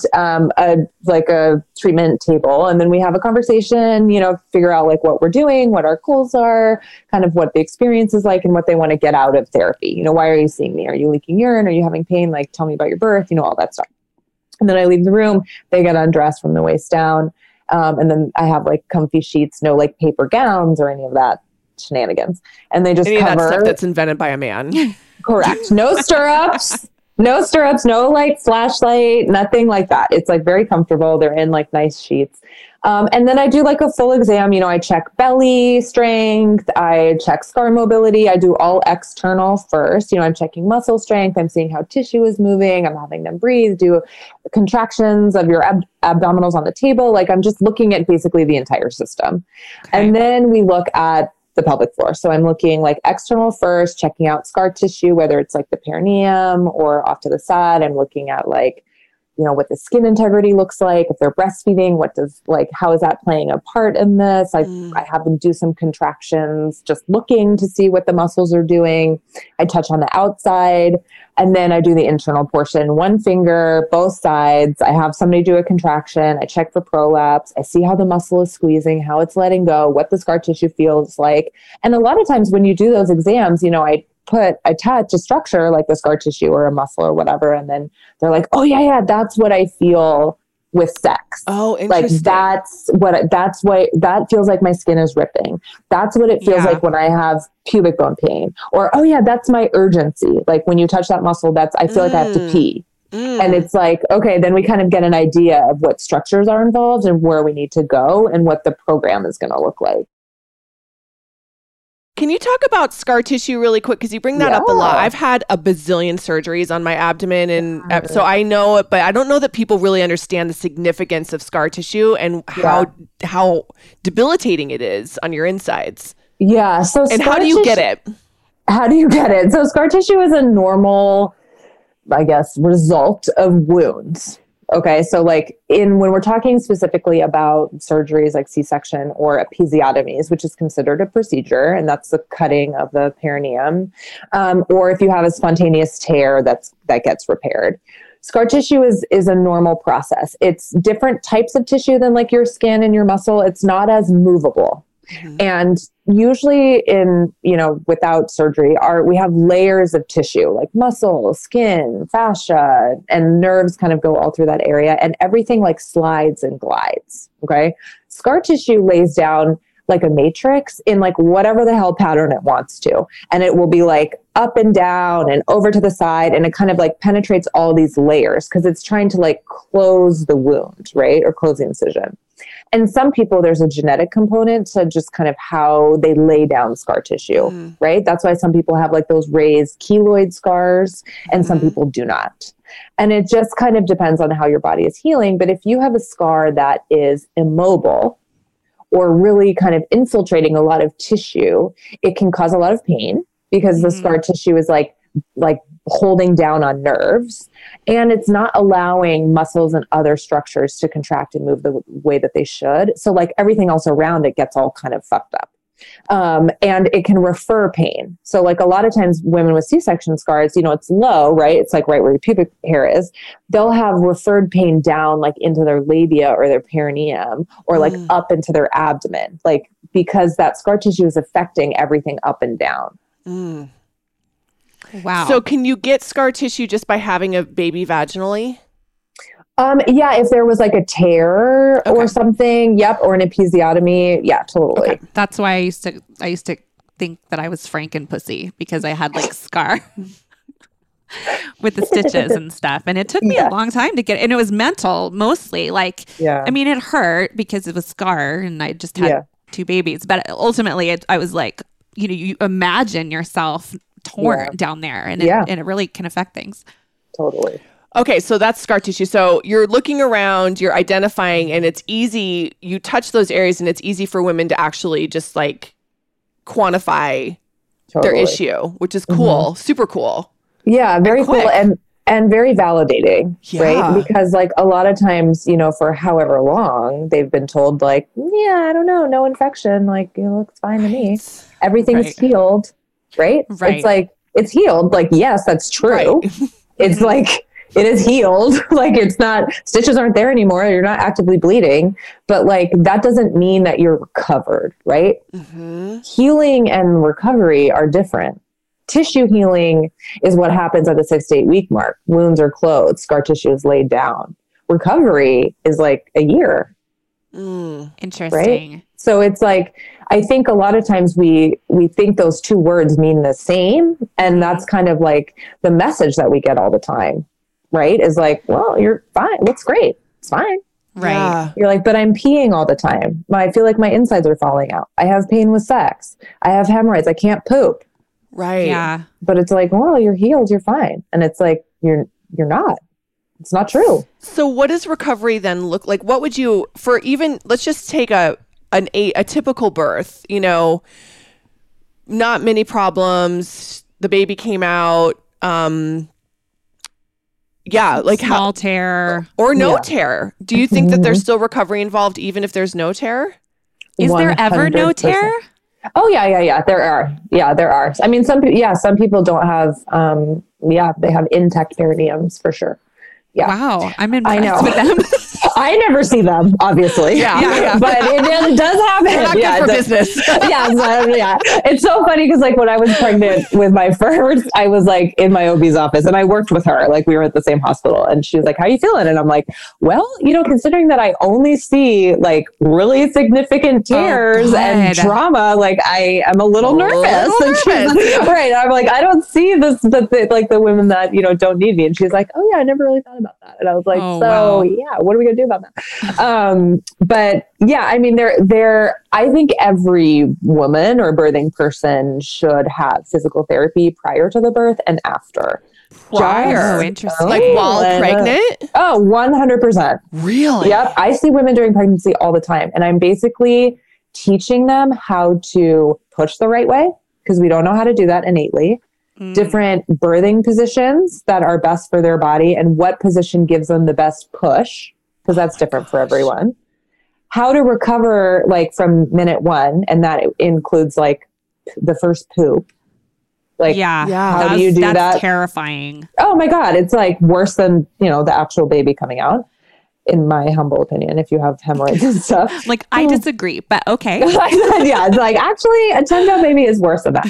S4: a treatment table, and then we have a conversation. Figure out like what we're doing, what our goals are, kind of what the experience is like, and what they want to get out of therapy. Why are you seeing me? Are you leaking urine? Are you having pain? Like, tell me about your birth. All that stuff. And then I leave the room. They get undressed from the waist down. And then I have like comfy sheets, no like paper gowns or any of that shenanigans. And they just
S1: Any
S4: cover.
S1: of that stuff that's invented by a man.
S4: Correct. No stirrups. No stirrups, no like flashlight, nothing like that. It's like very comfortable. They're in like nice sheets. And then I do like a full exam. I check belly strength. I check scar mobility. I do all external first. I'm checking muscle strength. I'm seeing how tissue is moving. I'm having them breathe, do contractions of your abdominals on the table. Like I'm just looking at basically the entire system. Okay. And then we look at the pelvic floor. So I'm looking like external first, checking out scar tissue, whether it's like the perineum or off to the side. I'm looking at like, what the skin integrity looks like, if they're breastfeeding, how is that playing a part in this? I have them do some contractions, just looking to see what the muscles are doing. I touch on the outside, and then I do the internal portion, one finger, both sides. I have somebody do a contraction. I check for prolapse. I see how the muscle is squeezing, how it's letting go, what the scar tissue feels like. And a lot of times when you do those exams, I touch a structure like the scar tissue or a muscle or whatever. And then they're like, oh yeah, that's what I feel with sex.
S1: Oh, interesting.
S4: Like that feels like my skin is ripping. That's what it feels like when I have pubic bone pain. Or, oh yeah, that's my urgency. Like when you touch that muscle, I feel like I have to pee. And it's like, okay, then we kind of get an idea of what structures are involved and where we need to go and what the program is going to look like.
S1: Can you talk about scar tissue really quick? Because you bring that up a lot. I've had a bazillion surgeries on my abdomen, and so I know it, but I don't know that people really understand the significance of scar tissue and how debilitating it is on your insides.
S4: Yeah. So
S1: and how do you get it?
S4: How do you get it? So scar tissue is a normal, I guess, result of wounds. Okay, so like when we're talking specifically about surgeries like C-section or episiotomies, which is considered a procedure, and that's the cutting of the perineum, or if you have a spontaneous tear that gets repaired. Scar tissue is a normal process. It's different types of tissue than like your skin and your muscle. It's not as movable. Mm-hmm. And usually without surgery, we have layers of tissue like muscle, skin, fascia, and nerves kind of go all through that area, and everything like slides and glides. Okay. Scar tissue lays down like a matrix in like whatever the hell pattern it wants to. And it will be like up and down and over to the side. And it kind of like penetrates all these layers because it's trying to like close the wound, right? Or close the incision. And some people, there's a genetic component to just kind of how they lay down scar tissue, right? That's why some people have like those raised keloid scars and some people do not. And it just kind of depends on how your body is healing. But if you have a scar that is immobile or really kind of infiltrating a lot of tissue, it can cause a lot of pain because the scar tissue is like holding down on nerves, and it's not allowing muscles and other structures to contract and move the way that they should. So like everything else around it gets all kind of fucked up. And it can refer pain. So like a lot of times women with C-section scars, you know, it's low, right? It's like right where your pubic hair is. They'll have referred pain down like into their labia or their perineum or like up into their abdomen, like because that scar tissue is affecting everything up and down.
S3: Wow.
S1: So can you get scar tissue just by having a baby vaginally?
S4: Yeah, if there was like a tear or something, or an episiotomy, yeah, totally.
S3: Okay. That's why I used to think that I was Frankenpussy because I had like scar with the stitches and stuff, and it took me a long time to get. And it was mental mostly. Like, I mean, it hurt because it was scar, and I just had 2 babies. But ultimately, I was like, you know, you imagine yourself torn down there, and it really can affect things.
S4: Totally.
S1: Okay, so that's scar tissue. So you're looking around, you're identifying, and it's easy. You touch those areas, and it's easy for women to actually just like quantify their issue, which is cool, super cool.
S4: Yeah, very cool and very validating, right? Because like a lot of times, you know, for however long, they've been told like, yeah, I don't know, no infection, like it looks fine to me. Everything's healed, right? It's like it's healed. Like yes, that's true. It's like. It is healed. Like it's not, stitches aren't there anymore. You're not actively bleeding, but like that doesn't mean that you're recovered, right? Healing and recovery are different. Tissue healing is what happens at the 6 to 8 week mark. Wounds are closed, scar tissue is laid down. Recovery is like a year.
S3: Interesting.
S4: Right? So it's like, I think a lot of times we think those 2 words mean the same. And that's kind of like the message that we get all the time. Right? Is like, well, you're fine. Looks great. It's fine.
S3: Right.
S1: Yeah.
S4: You're like, but I'm peeing all the time. I feel like my insides are falling out. I have pain with sex. I have hemorrhoids. I can't poop.
S1: Right.
S3: Yeah.
S4: But it's like, well, you're healed. You're fine. And it's like, you're not. It's not true.
S1: So what does recovery then look like? What would you, for even, let's just take a typical birth, you know, not many problems. The baby came out. Like
S3: small tear
S1: or no tear. Do you think that there's still recovery involved even if there's no tear?
S3: Is there ever no
S4: 100%.
S3: tear?
S4: Oh yeah. There are. Yeah, there are. I mean, some people don't have. They have intact perineums for sure. Yeah.
S3: Wow, I'm impressed with them.
S4: I never see them, obviously. But it does happen.
S1: They're not good for business.
S4: It's so funny because like when I was pregnant with my first, I was like in my OB's office and I worked with her. Like we were at the same hospital and she was like, how are you feeling? And I'm like, well, you know, considering that I only see like really significant tears and trauma, like I am a little nervous. And she's like, right. I'm like, I don't see this, like the women that, you know, don't need me. And she's like, oh yeah, I never really thought about that. And I was like, what are we going to do about that? But yeah, I mean, I think every woman or birthing person should have physical therapy prior to the birth and after.
S3: Oh, interesting.
S1: Like while pregnant?
S4: 100%.
S1: Really?
S4: Yep. I see women during pregnancy all the time. And I'm basically teaching them how to push the right way because we don't know how to do that innately. Different birthing positions that are best for their body and what position gives them the best push, because that's different for everyone. How to recover like from minute 1, and that includes like the first poop. Like, how do you do that?
S3: That's terrifying.
S4: Oh my God. It's like worse than, you know, the actual baby coming out. In my humble opinion, if you have hemorrhoids and stuff.
S3: Like, I disagree, but okay.
S4: Yeah, it's like, actually, a 10-pound baby is worse than that.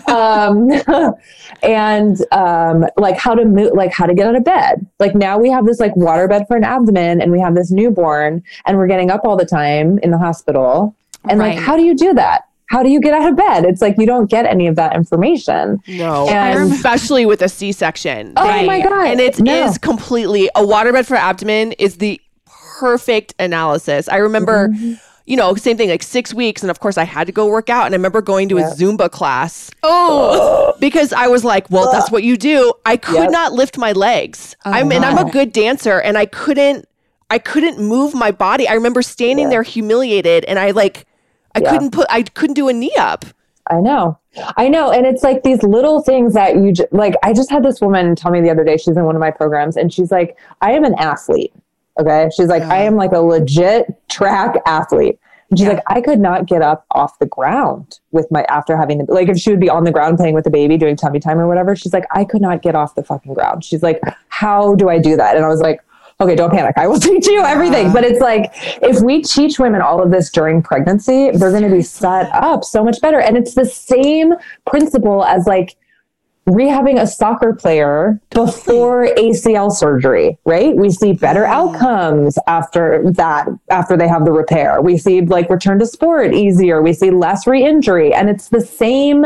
S4: Like how to move, like how to get out of bed. Like now we have this like water bed for an abdomen and we have this newborn and we're getting up all the time in the hospital. And like, how do you do that? How do you get out of bed? It's like you don't get any of that information.
S1: No.
S4: And
S1: especially with a C-section.
S4: Oh my God.
S1: And it is completely, a waterbed for abdomen is the perfect analysis. I remember, you know, same thing, like 6 weeks. And of course I had to go work out. And I remember going to a Zumba class. Because I was like, well, that's what you do. I could not lift my legs. I'm a good dancer and I couldn't move my body. I remember standing there humiliated and I couldn't do a knee up.
S4: I know. And it's like these little things that like, I just had this woman tell me the other day, she's in one of my programs, and she's like, I am an athlete. Okay. She's like, I am like a legit track athlete. And she's like, I could not get up off the ground after having like, if she would be on the ground playing with the baby doing tummy time or whatever, she's like, I could not get off the fucking ground. She's like, how do I do that? And I was like, okay, don't panic. I will teach you everything. But it's like, if we teach women all of this during pregnancy, they're going to be set up so much better. And it's the same principle as like rehabbing a soccer player before ACL surgery, right? We see better outcomes after they have the repair. We see like return to sport easier. We see less re-injury. And it's the same.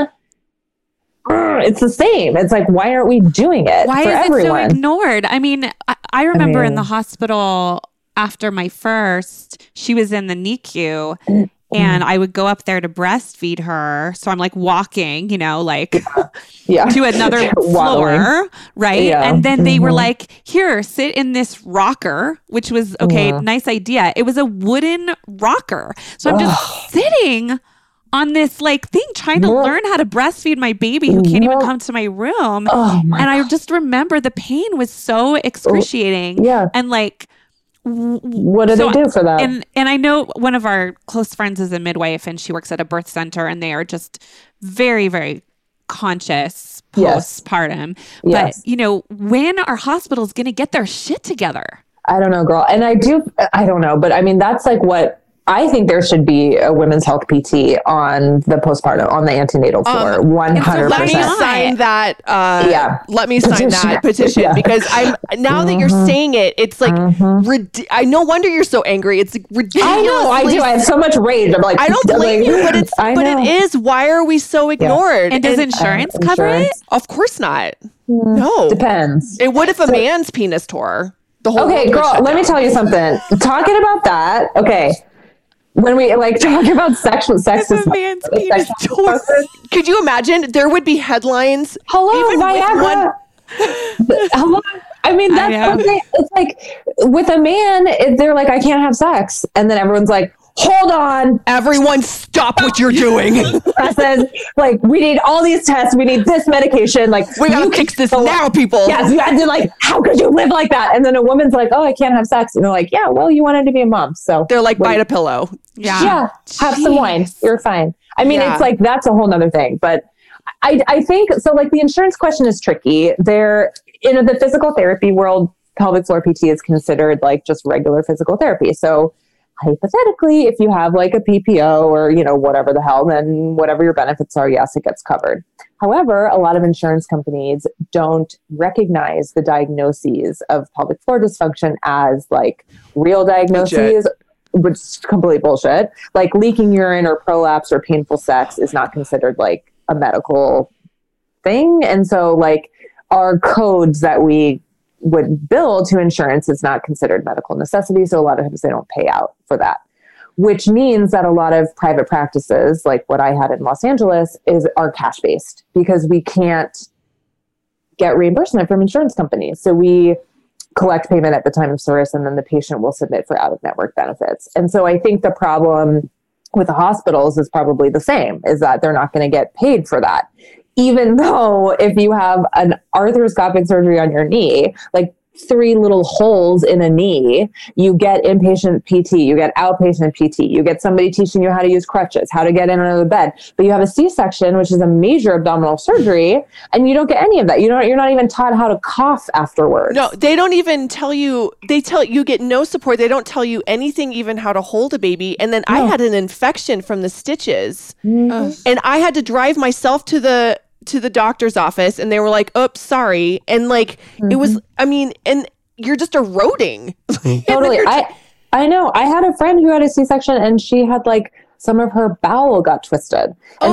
S4: It's like, why aren't we doing it
S3: Why
S4: for
S3: is
S4: everyone?
S3: it so ignored? I mean, I remember in the hospital after my first, she was in the NICU. And I would go up there to breastfeed her. So I'm like walking, like to another floor, right?
S4: Yeah.
S3: And then they were like, here, sit in this rocker, which was, okay, nice idea. It was a wooden rocker. So I'm just sitting on this like thing, trying to learn how to breastfeed my baby who can't even come to my room. And I just remember the pain was so excruciating.
S4: Yeah.
S3: And like,
S4: what do they do for that?
S3: And I know one of our close friends is a midwife and she works at a birth center, and they are just very, very conscious postpartum.
S4: Yes.
S3: But, when are hospitals going to get their shit together?
S4: I don't know, girl. And I don't know, but I mean, that's like what I think there should be a women's health PT on the postpartum, on the antenatal floor. 100%.
S1: Let me sign that. Let me sign that petition because now that you're saying it, it's like, no wonder you're so angry. It's ridiculous.
S4: I know, I do. I have so much rage. I'm like,
S1: I don't blame you, but it is. Why are we so ignored?
S3: And does insurance cover it?
S1: Of course not. No.
S4: Depends.
S1: It would if a man's penis tore. The whole
S4: okay, girl, let me tell you something. Talking about that, okay. When we like talk about sex,
S3: man's penis tore.
S1: Could you imagine? There would be headlines.
S4: Hello, Viagra. Hello. I mean, that's something. It's like with a man, they're like, I can't have sex, and then everyone's like, hold on,
S1: everyone, stop what you're doing.
S4: That says like, we need all these tests, we need this medication, like
S1: we gotta fix this now, people.
S4: Yes, you had to like, how could you live like that? And then a woman's like, oh, I can't have sex, and they're like, yeah, well, you wanted to be a mom, so
S1: they're like, bite a pillow.
S4: Yeah, have some wine, you're fine. I mean, it's like, that's a whole nother thing, but I think so. Like the insurance question is tricky. There, in the physical therapy world, pelvic floor PT is considered like just regular physical therapy. So hypothetically, if you have like a PPO or, whatever the hell, then whatever your benefits are, yes, it gets covered. However, a lot of insurance companies don't recognize the diagnoses of pelvic floor dysfunction as like real diagnoses, which is complete bullshit. Like leaking urine or prolapse or painful sex is not considered like a medical thing. And so like our codes that we would bill to insurance is not considered medical necessity. So a lot of times they don't pay out for that, which means that a lot of private practices, like what I had in Los Angeles, are cash based because we can't get reimbursement from insurance companies. So we collect payment at the time of service, and then the patient will submit for out of network benefits. And so I think the problem with the hospitals is probably the same, is that they're not going to get paid for that. Even though if you have an arthroscopic surgery on your knee, like 3 little holes in a knee, you get inpatient PT, you get outpatient PT, you get somebody teaching you how to use crutches, how to get in and out of the bed. But you have a C-section, which is a major abdominal surgery, and you don't get any of that. You're not even taught how to cough afterwards.
S1: No, they don't even tell you. They tell you get no support. They don't tell you anything, even how to hold a baby. And then I had an infection from the stitches, and I had to drive myself to the doctor's office, and they were like, oops, sorry. And like, it was, I mean, and you're just eroding.
S4: Totally. I know. I had a friend who had a C-section, and she had like some of her bowel got twisted,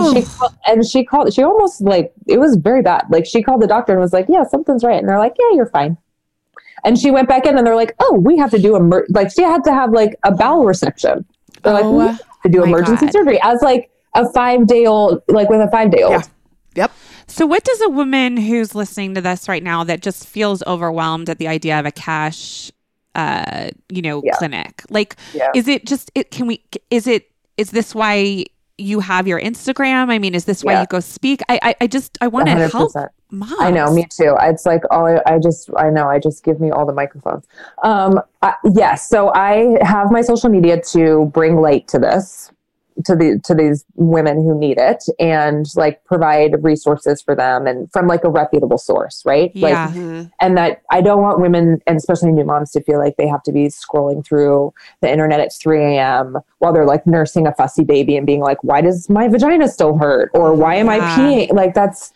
S4: and she almost like, it was very bad. Like she called the doctor and was like, yeah, something's right. And they're like, yeah, you're fine. And she went back in, and they're like, oh, we have to do like she had to have like a bowel resection. They're like, we have to do emergency surgery as like a 5-day-old, like with a 5-day-old.
S1: Yeah. Yep.
S3: So what does a woman who's listening to this right now that just feels overwhelmed at the idea of a cash, clinic? Like, is it just, is this why you have your Instagram? I mean, is this why
S4: Yeah.
S3: you go speak? I want to help
S4: 100%.
S3: moms.
S4: I know, me too. It's like I just give me all the microphones. Yes. So I have my social media to bring light to this, to these women who need it, and like provide resources for them and from like a reputable source, right?
S3: Yeah.
S4: Like, and that I don't want women, and especially new moms, to feel like they have to be scrolling through the internet at 3 a.m. while they're like nursing a fussy baby and being like, why does my vagina still hurt? Or why am I peeing? Like, that's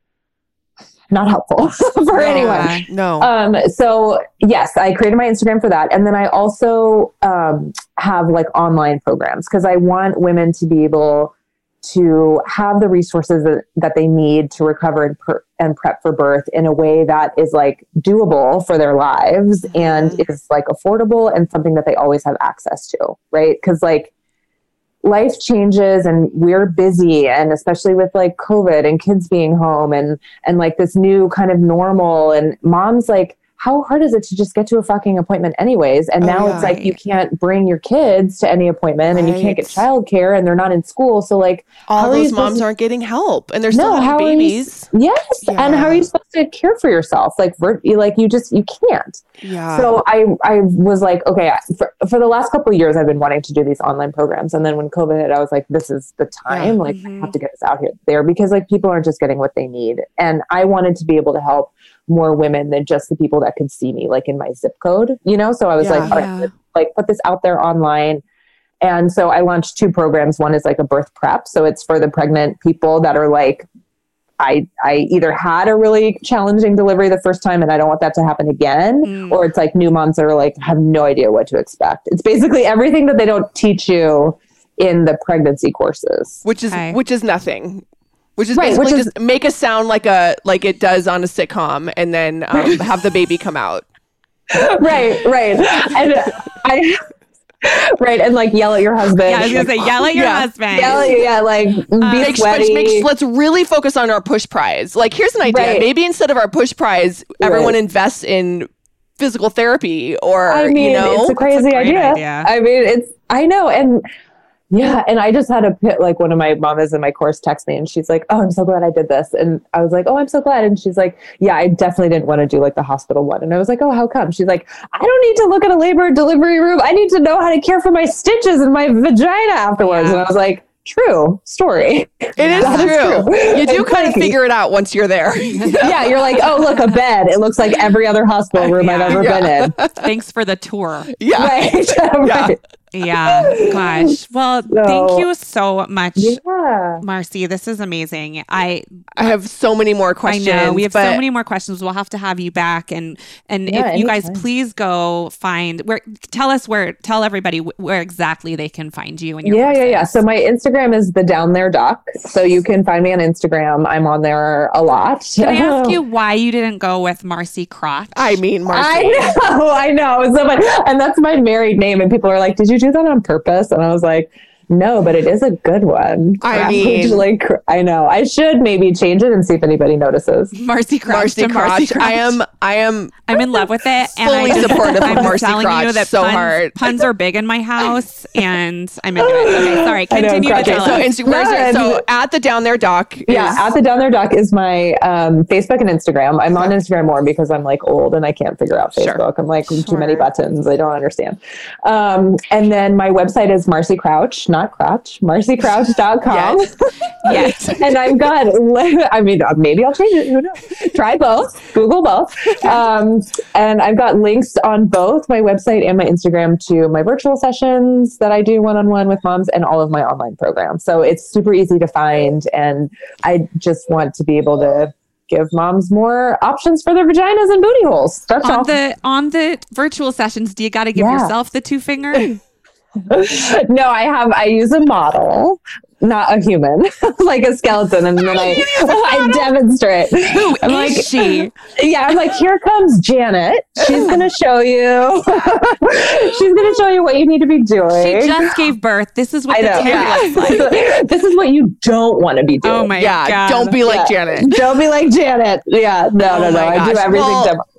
S4: not helpful for anyone.
S1: No.
S4: So yes, I created my Instagram for that. And then I also have like online programs because I want women to be able to have the resources that they need to recover and prep for birth in a way that is like doable for their lives and is like affordable and something that they always have access to, right? Because like life changes and we're busy, and especially with like COVID and kids being home and like this new kind of normal, and moms, like, how hard is it to just get to a fucking appointment anyways? And now it's like you can't bring your kids to any appointment and you can't get childcare and they're not in school. So like
S1: all those moms aren't getting help and they're still having babies.
S4: Yes. Yeah. And how are you supposed to care for yourself? Like, you can't.
S1: Yeah.
S4: So I was like, okay, for the last couple of years, I've been wanting to do these online programs. And then when COVID hit, I was like, this is the time. Like, I have to get this out there because like people aren't just getting what they need. And I wanted to be able to help more women than just the people that could see me like in my zip code, you know? So I was like, all right, let's, like, put this out there online. And so I launched 2 programs. One is like a birth prep. So it's for the pregnant people that are like, I either had a really challenging delivery the first time and I don't want that to happen again. Or it's like new moms that are like, have no idea what to expect. It's basically everything that they don't teach you in the pregnancy courses.
S1: Which is nothing. Which is
S4: Right,
S1: basically just make it sound like it does on a sitcom and then have the baby come out.
S4: Right. And right, and like yell at your husband.
S3: Yeah, I was gonna say yell at your husband.
S4: Be sweaty.
S1: Let's really focus on our push prize. Like, here's an idea.
S4: Right.
S1: Maybe instead of our push prize, everyone invests in physical therapy or,
S4: it's a crazy idea. I mean, I know. And yeah. And I just had like one of my mamas in my course text me and she's like, oh, I'm so glad I did this. And I was like, oh, I'm so glad. And she's like, yeah, I definitely didn't want to do like the hospital one. And I was like, oh, how come? She's like, I don't need to look at a labor and delivery room. I need to know how to care for my stitches and my vagina afterwards. And I was like, true story.
S1: It is true. You do kind of figure it out once you're there.
S4: Yeah, you're like, oh, look, a bed. It looks like every other hospital room I've ever been in.
S3: Thanks for the tour.
S1: Yeah.
S4: Right.
S1: Right.
S3: Yeah. Gosh. Well, thank you so much,
S4: Yeah.
S3: Marcy. This is amazing. I
S1: have so many more questions.
S3: I know we have so many more questions. We'll have to have you back, and if you guys please go tell everybody where exactly they can find you and your courses.
S4: Yeah. So my Instagram is the Down There Doc. So you can find me on Instagram. I'm on there a lot.
S3: Can I ask you why you didn't go with Marcy Crotch?
S1: I mean, Marcy.
S4: I know. So much, and that's my married name. And people are like, did you do that on purpose? And I was like, no, but it is a good one. I know. I should maybe change it and see if anybody notices.
S3: Marcy Crotch.
S1: I'm
S3: in love with it.
S1: Fully
S3: and
S1: supportive of Marcy
S3: telling
S1: Crotch
S3: you that
S1: so hard.
S3: Puns are big in my house, and I'm into it. Okay, sorry. Continue to tell us.
S1: So at the Down There Doc.
S4: At the Down There Doc is my Facebook and Instagram. I'm on Instagram more because I'm like old and I can't figure out Facebook. Sure. I'm like too many buttons. I don't understand. And then my website is Marcy Crouch, not Crotch, marcycrouch.com.
S3: Yes.
S4: And I've got, maybe I'll change it. Who knows? Try both. Google both. And I've got links on both my website and my Instagram to my virtual sessions that I do one-on-one with moms and all of my online programs. So it's super easy to find. And I just want to be able to give moms more options for their vaginas and booty holes. That's all.
S3: On the virtual sessions, do you got to give yourself the 2-finger?
S4: No, I use a model, not a human, like a skeleton, and then I demonstrate.
S3: Who is she?
S4: Yeah, I'm like, here comes Janet. She's gonna show you. She's gonna show you what you need to be doing.
S3: She just gave birth. This is what the tail looks like.
S4: This is what you don't want to be doing.
S3: Oh my god!
S1: Don't be like Janet.
S4: Don't be like Janet. Yeah, no. I do everything demo.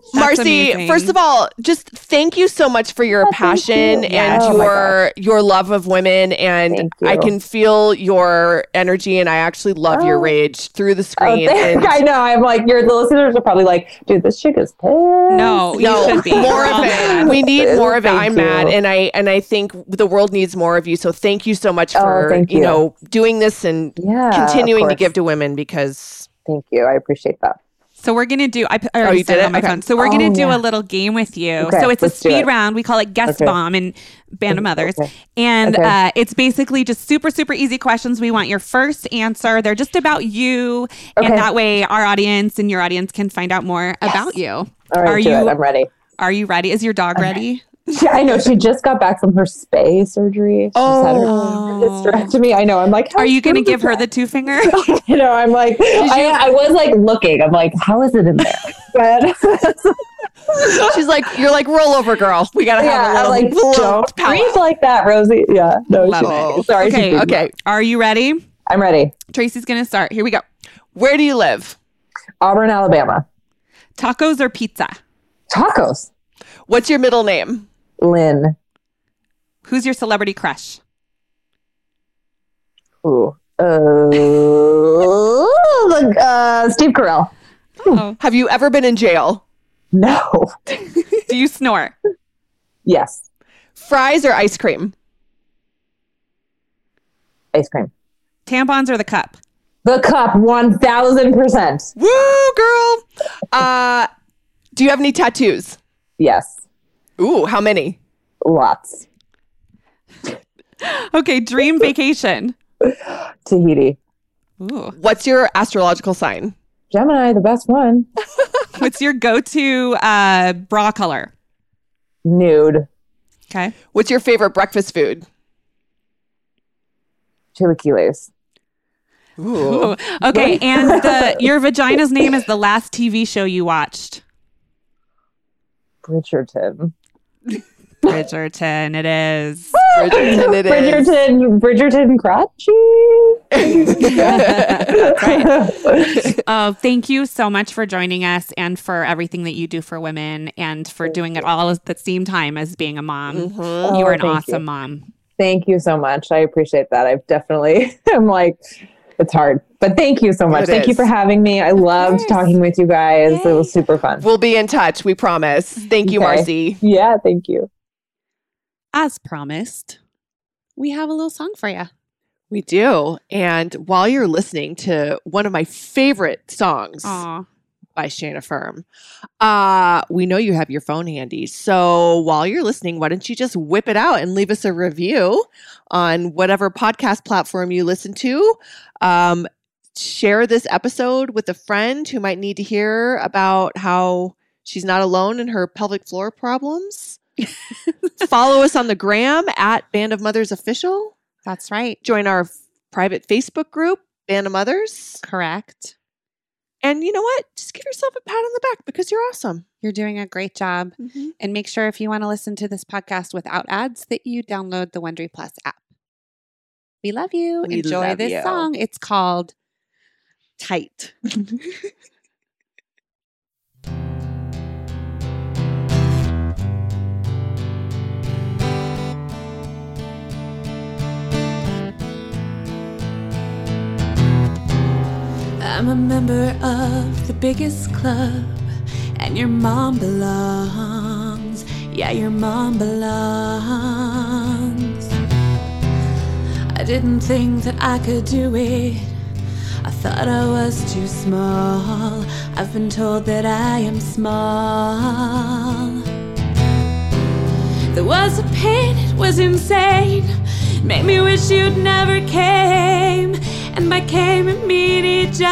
S3: That's
S1: Marcy,
S3: amazing.
S1: first of all, just thank you so much for your
S4: Oh, thank
S1: passion
S4: you.
S1: and
S4: Oh my
S1: your love of women. And
S4: Thank you.
S1: I can feel your energy, and I actually love your
S4: Oh.
S1: rage through the
S4: Oh,
S1: screen.
S4: thank- I know. I'm like, the listeners are probably like, dude, this chick is pissed.
S3: No, you
S1: No,
S3: should be.
S1: more
S3: We're
S1: of
S3: all
S1: it.
S3: mad.
S1: We need more of it.
S4: Thank
S1: I'm
S4: you.
S1: mad, and I think the world needs more of you. So thank you so much for
S4: thank
S1: you
S4: you.
S1: know doing this and
S4: Yeah, of
S1: continuing to
S4: course.
S1: give to women because
S4: Thank you. I appreciate that.
S3: So we're gonna do. I already
S1: you
S3: said
S1: did
S3: it
S1: it?
S3: on my
S1: Okay.
S3: phone. So we're
S4: Oh,
S3: gonna do
S4: yeah.
S3: a little game with you.
S4: Okay,
S3: So it's a
S4: let's do
S3: speed
S4: it.
S3: round. We call it Guess
S4: Okay.
S3: Bomb in Band of Mothers,
S4: Okay.
S3: and
S4: Okay.
S3: it's basically just super easy questions. We want your first answer. They're just about you,
S4: Okay.
S3: and that way our audience and your audience can find out more about you.
S4: All right,
S3: Are
S4: do
S3: you
S4: it. I'm ready.
S3: Are you ready? Is your dog ready?
S4: I know she just got back from her spay surgery. She just had her hysterectomy. I know. I'm like,
S3: Are you
S4: going
S3: gonna give her the two finger?
S4: You know, I'm like, I was like looking. I'm like, how is it in there? But
S1: she's like, you're like roll over, girl. We gotta have
S4: yeah,
S1: a
S4: I'm
S1: little,
S4: like,
S1: little
S4: don't
S1: power.
S4: breathe like that, Rosie. Yeah, no,
S3: Love
S4: she-
S3: it.
S4: sorry.
S3: Okay,
S4: she's
S1: okay.
S3: Are you ready?
S4: I'm ready.
S3: Tracy's gonna start. Here we go.
S1: Where do you live?
S4: Auburn, Alabama.
S3: Tacos or pizza?
S4: Tacos.
S1: What's your middle name?
S4: Lynn.
S3: Who's your celebrity crush?
S4: Ooh. Steve Carell.
S3: Oh.
S1: Have you ever been in jail?
S4: No.
S3: Do you snore?
S4: Yes.
S1: Fries or ice cream?
S4: Ice cream.
S3: Tampons or the cup?
S4: The cup, 1000%.
S1: Woo, girl. Do you have any tattoos?
S4: Yes.
S1: Ooh, how many?
S4: Lots.
S3: Okay, dream vacation.
S4: Tahiti.
S3: Ooh.
S1: What's your astrological sign?
S4: Gemini, the best one.
S3: What's your go-to bra color?
S4: Nude.
S3: Okay.
S1: What's your favorite breakfast food?
S4: Chilaquiles.
S3: Ooh. Okay, and your vagina's name is the last TV show you watched.
S4: Bridgerton.
S3: Bridgerton, it is.
S1: Bridgerton it is.
S4: Bridgerton Crotchy.
S3: Oh, thank you so much for joining us and for everything that you do for women and for doing it all at the same time as being a mom.
S1: Mhm.
S3: You are an
S4: thank
S3: awesome
S4: you.
S3: mom.
S4: Thank you so much. I appreciate that. I've definitely, I'm like, it's hard, but thank you so much.
S1: It
S4: Thank you
S1: is.
S4: for having me. I loved
S3: course.
S4: talking with you guys. It was super fun.
S1: We'll be in touch. We promise. Thank you,
S4: Okay.
S1: Marcy.
S4: Yeah, thank you.
S3: As promised, we have a little song for you.
S1: We do. And while you're listening to one of my favorite songs
S3: Aw.
S1: by Shayna Firm, we know you have your phone handy. So while you're listening, why don't you just whip it out and leave us a review on whatever podcast platform you listen to? Share this episode with a friend who might need to hear about how she's not alone in her pelvic floor problems. Follow us on the gram at Band of Mothers Official.
S3: That's right.
S1: Join our private Facebook group, Band of Mothers.
S3: Correct.
S1: And you know what? Just give yourself a pat on the back because you're awesome.
S3: You're doing a great job. And make sure if you want to listen to this podcast without ads that you download the Wondery Plus app. We love you.
S1: We
S3: Enjoy
S1: love
S3: this
S1: you.
S3: song. It's called Tight. I'm a member of the biggest club, and your mom belongs. Yeah, your mom belongs. I didn't think that I could do it. I thought I was too small. I've been told that I am small. There was a pain, it was insane. Made me wish you'd never came. And by came I mean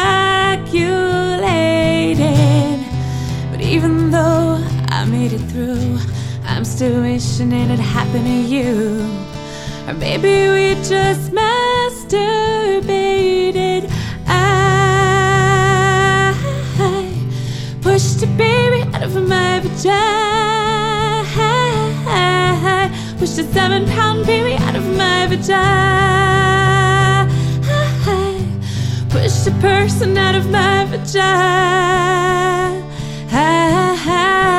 S3: ejaculated. But even though I made it through, I'm still wishing it had happened to you. Or maybe we just masturbated. I pushed a baby out of my vagina. Pushed a 7-pound baby out of my vagina. Pushed a person out of my vagina.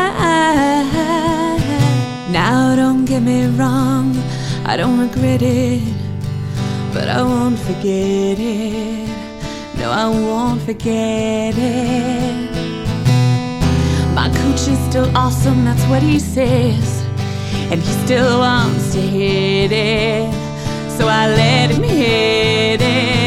S5: me wrong, I don't regret it, but I won't forget it. No, I won't forget it. My cooch is still awesome, that's what he says, and he still wants to hit it, so I let him hit it.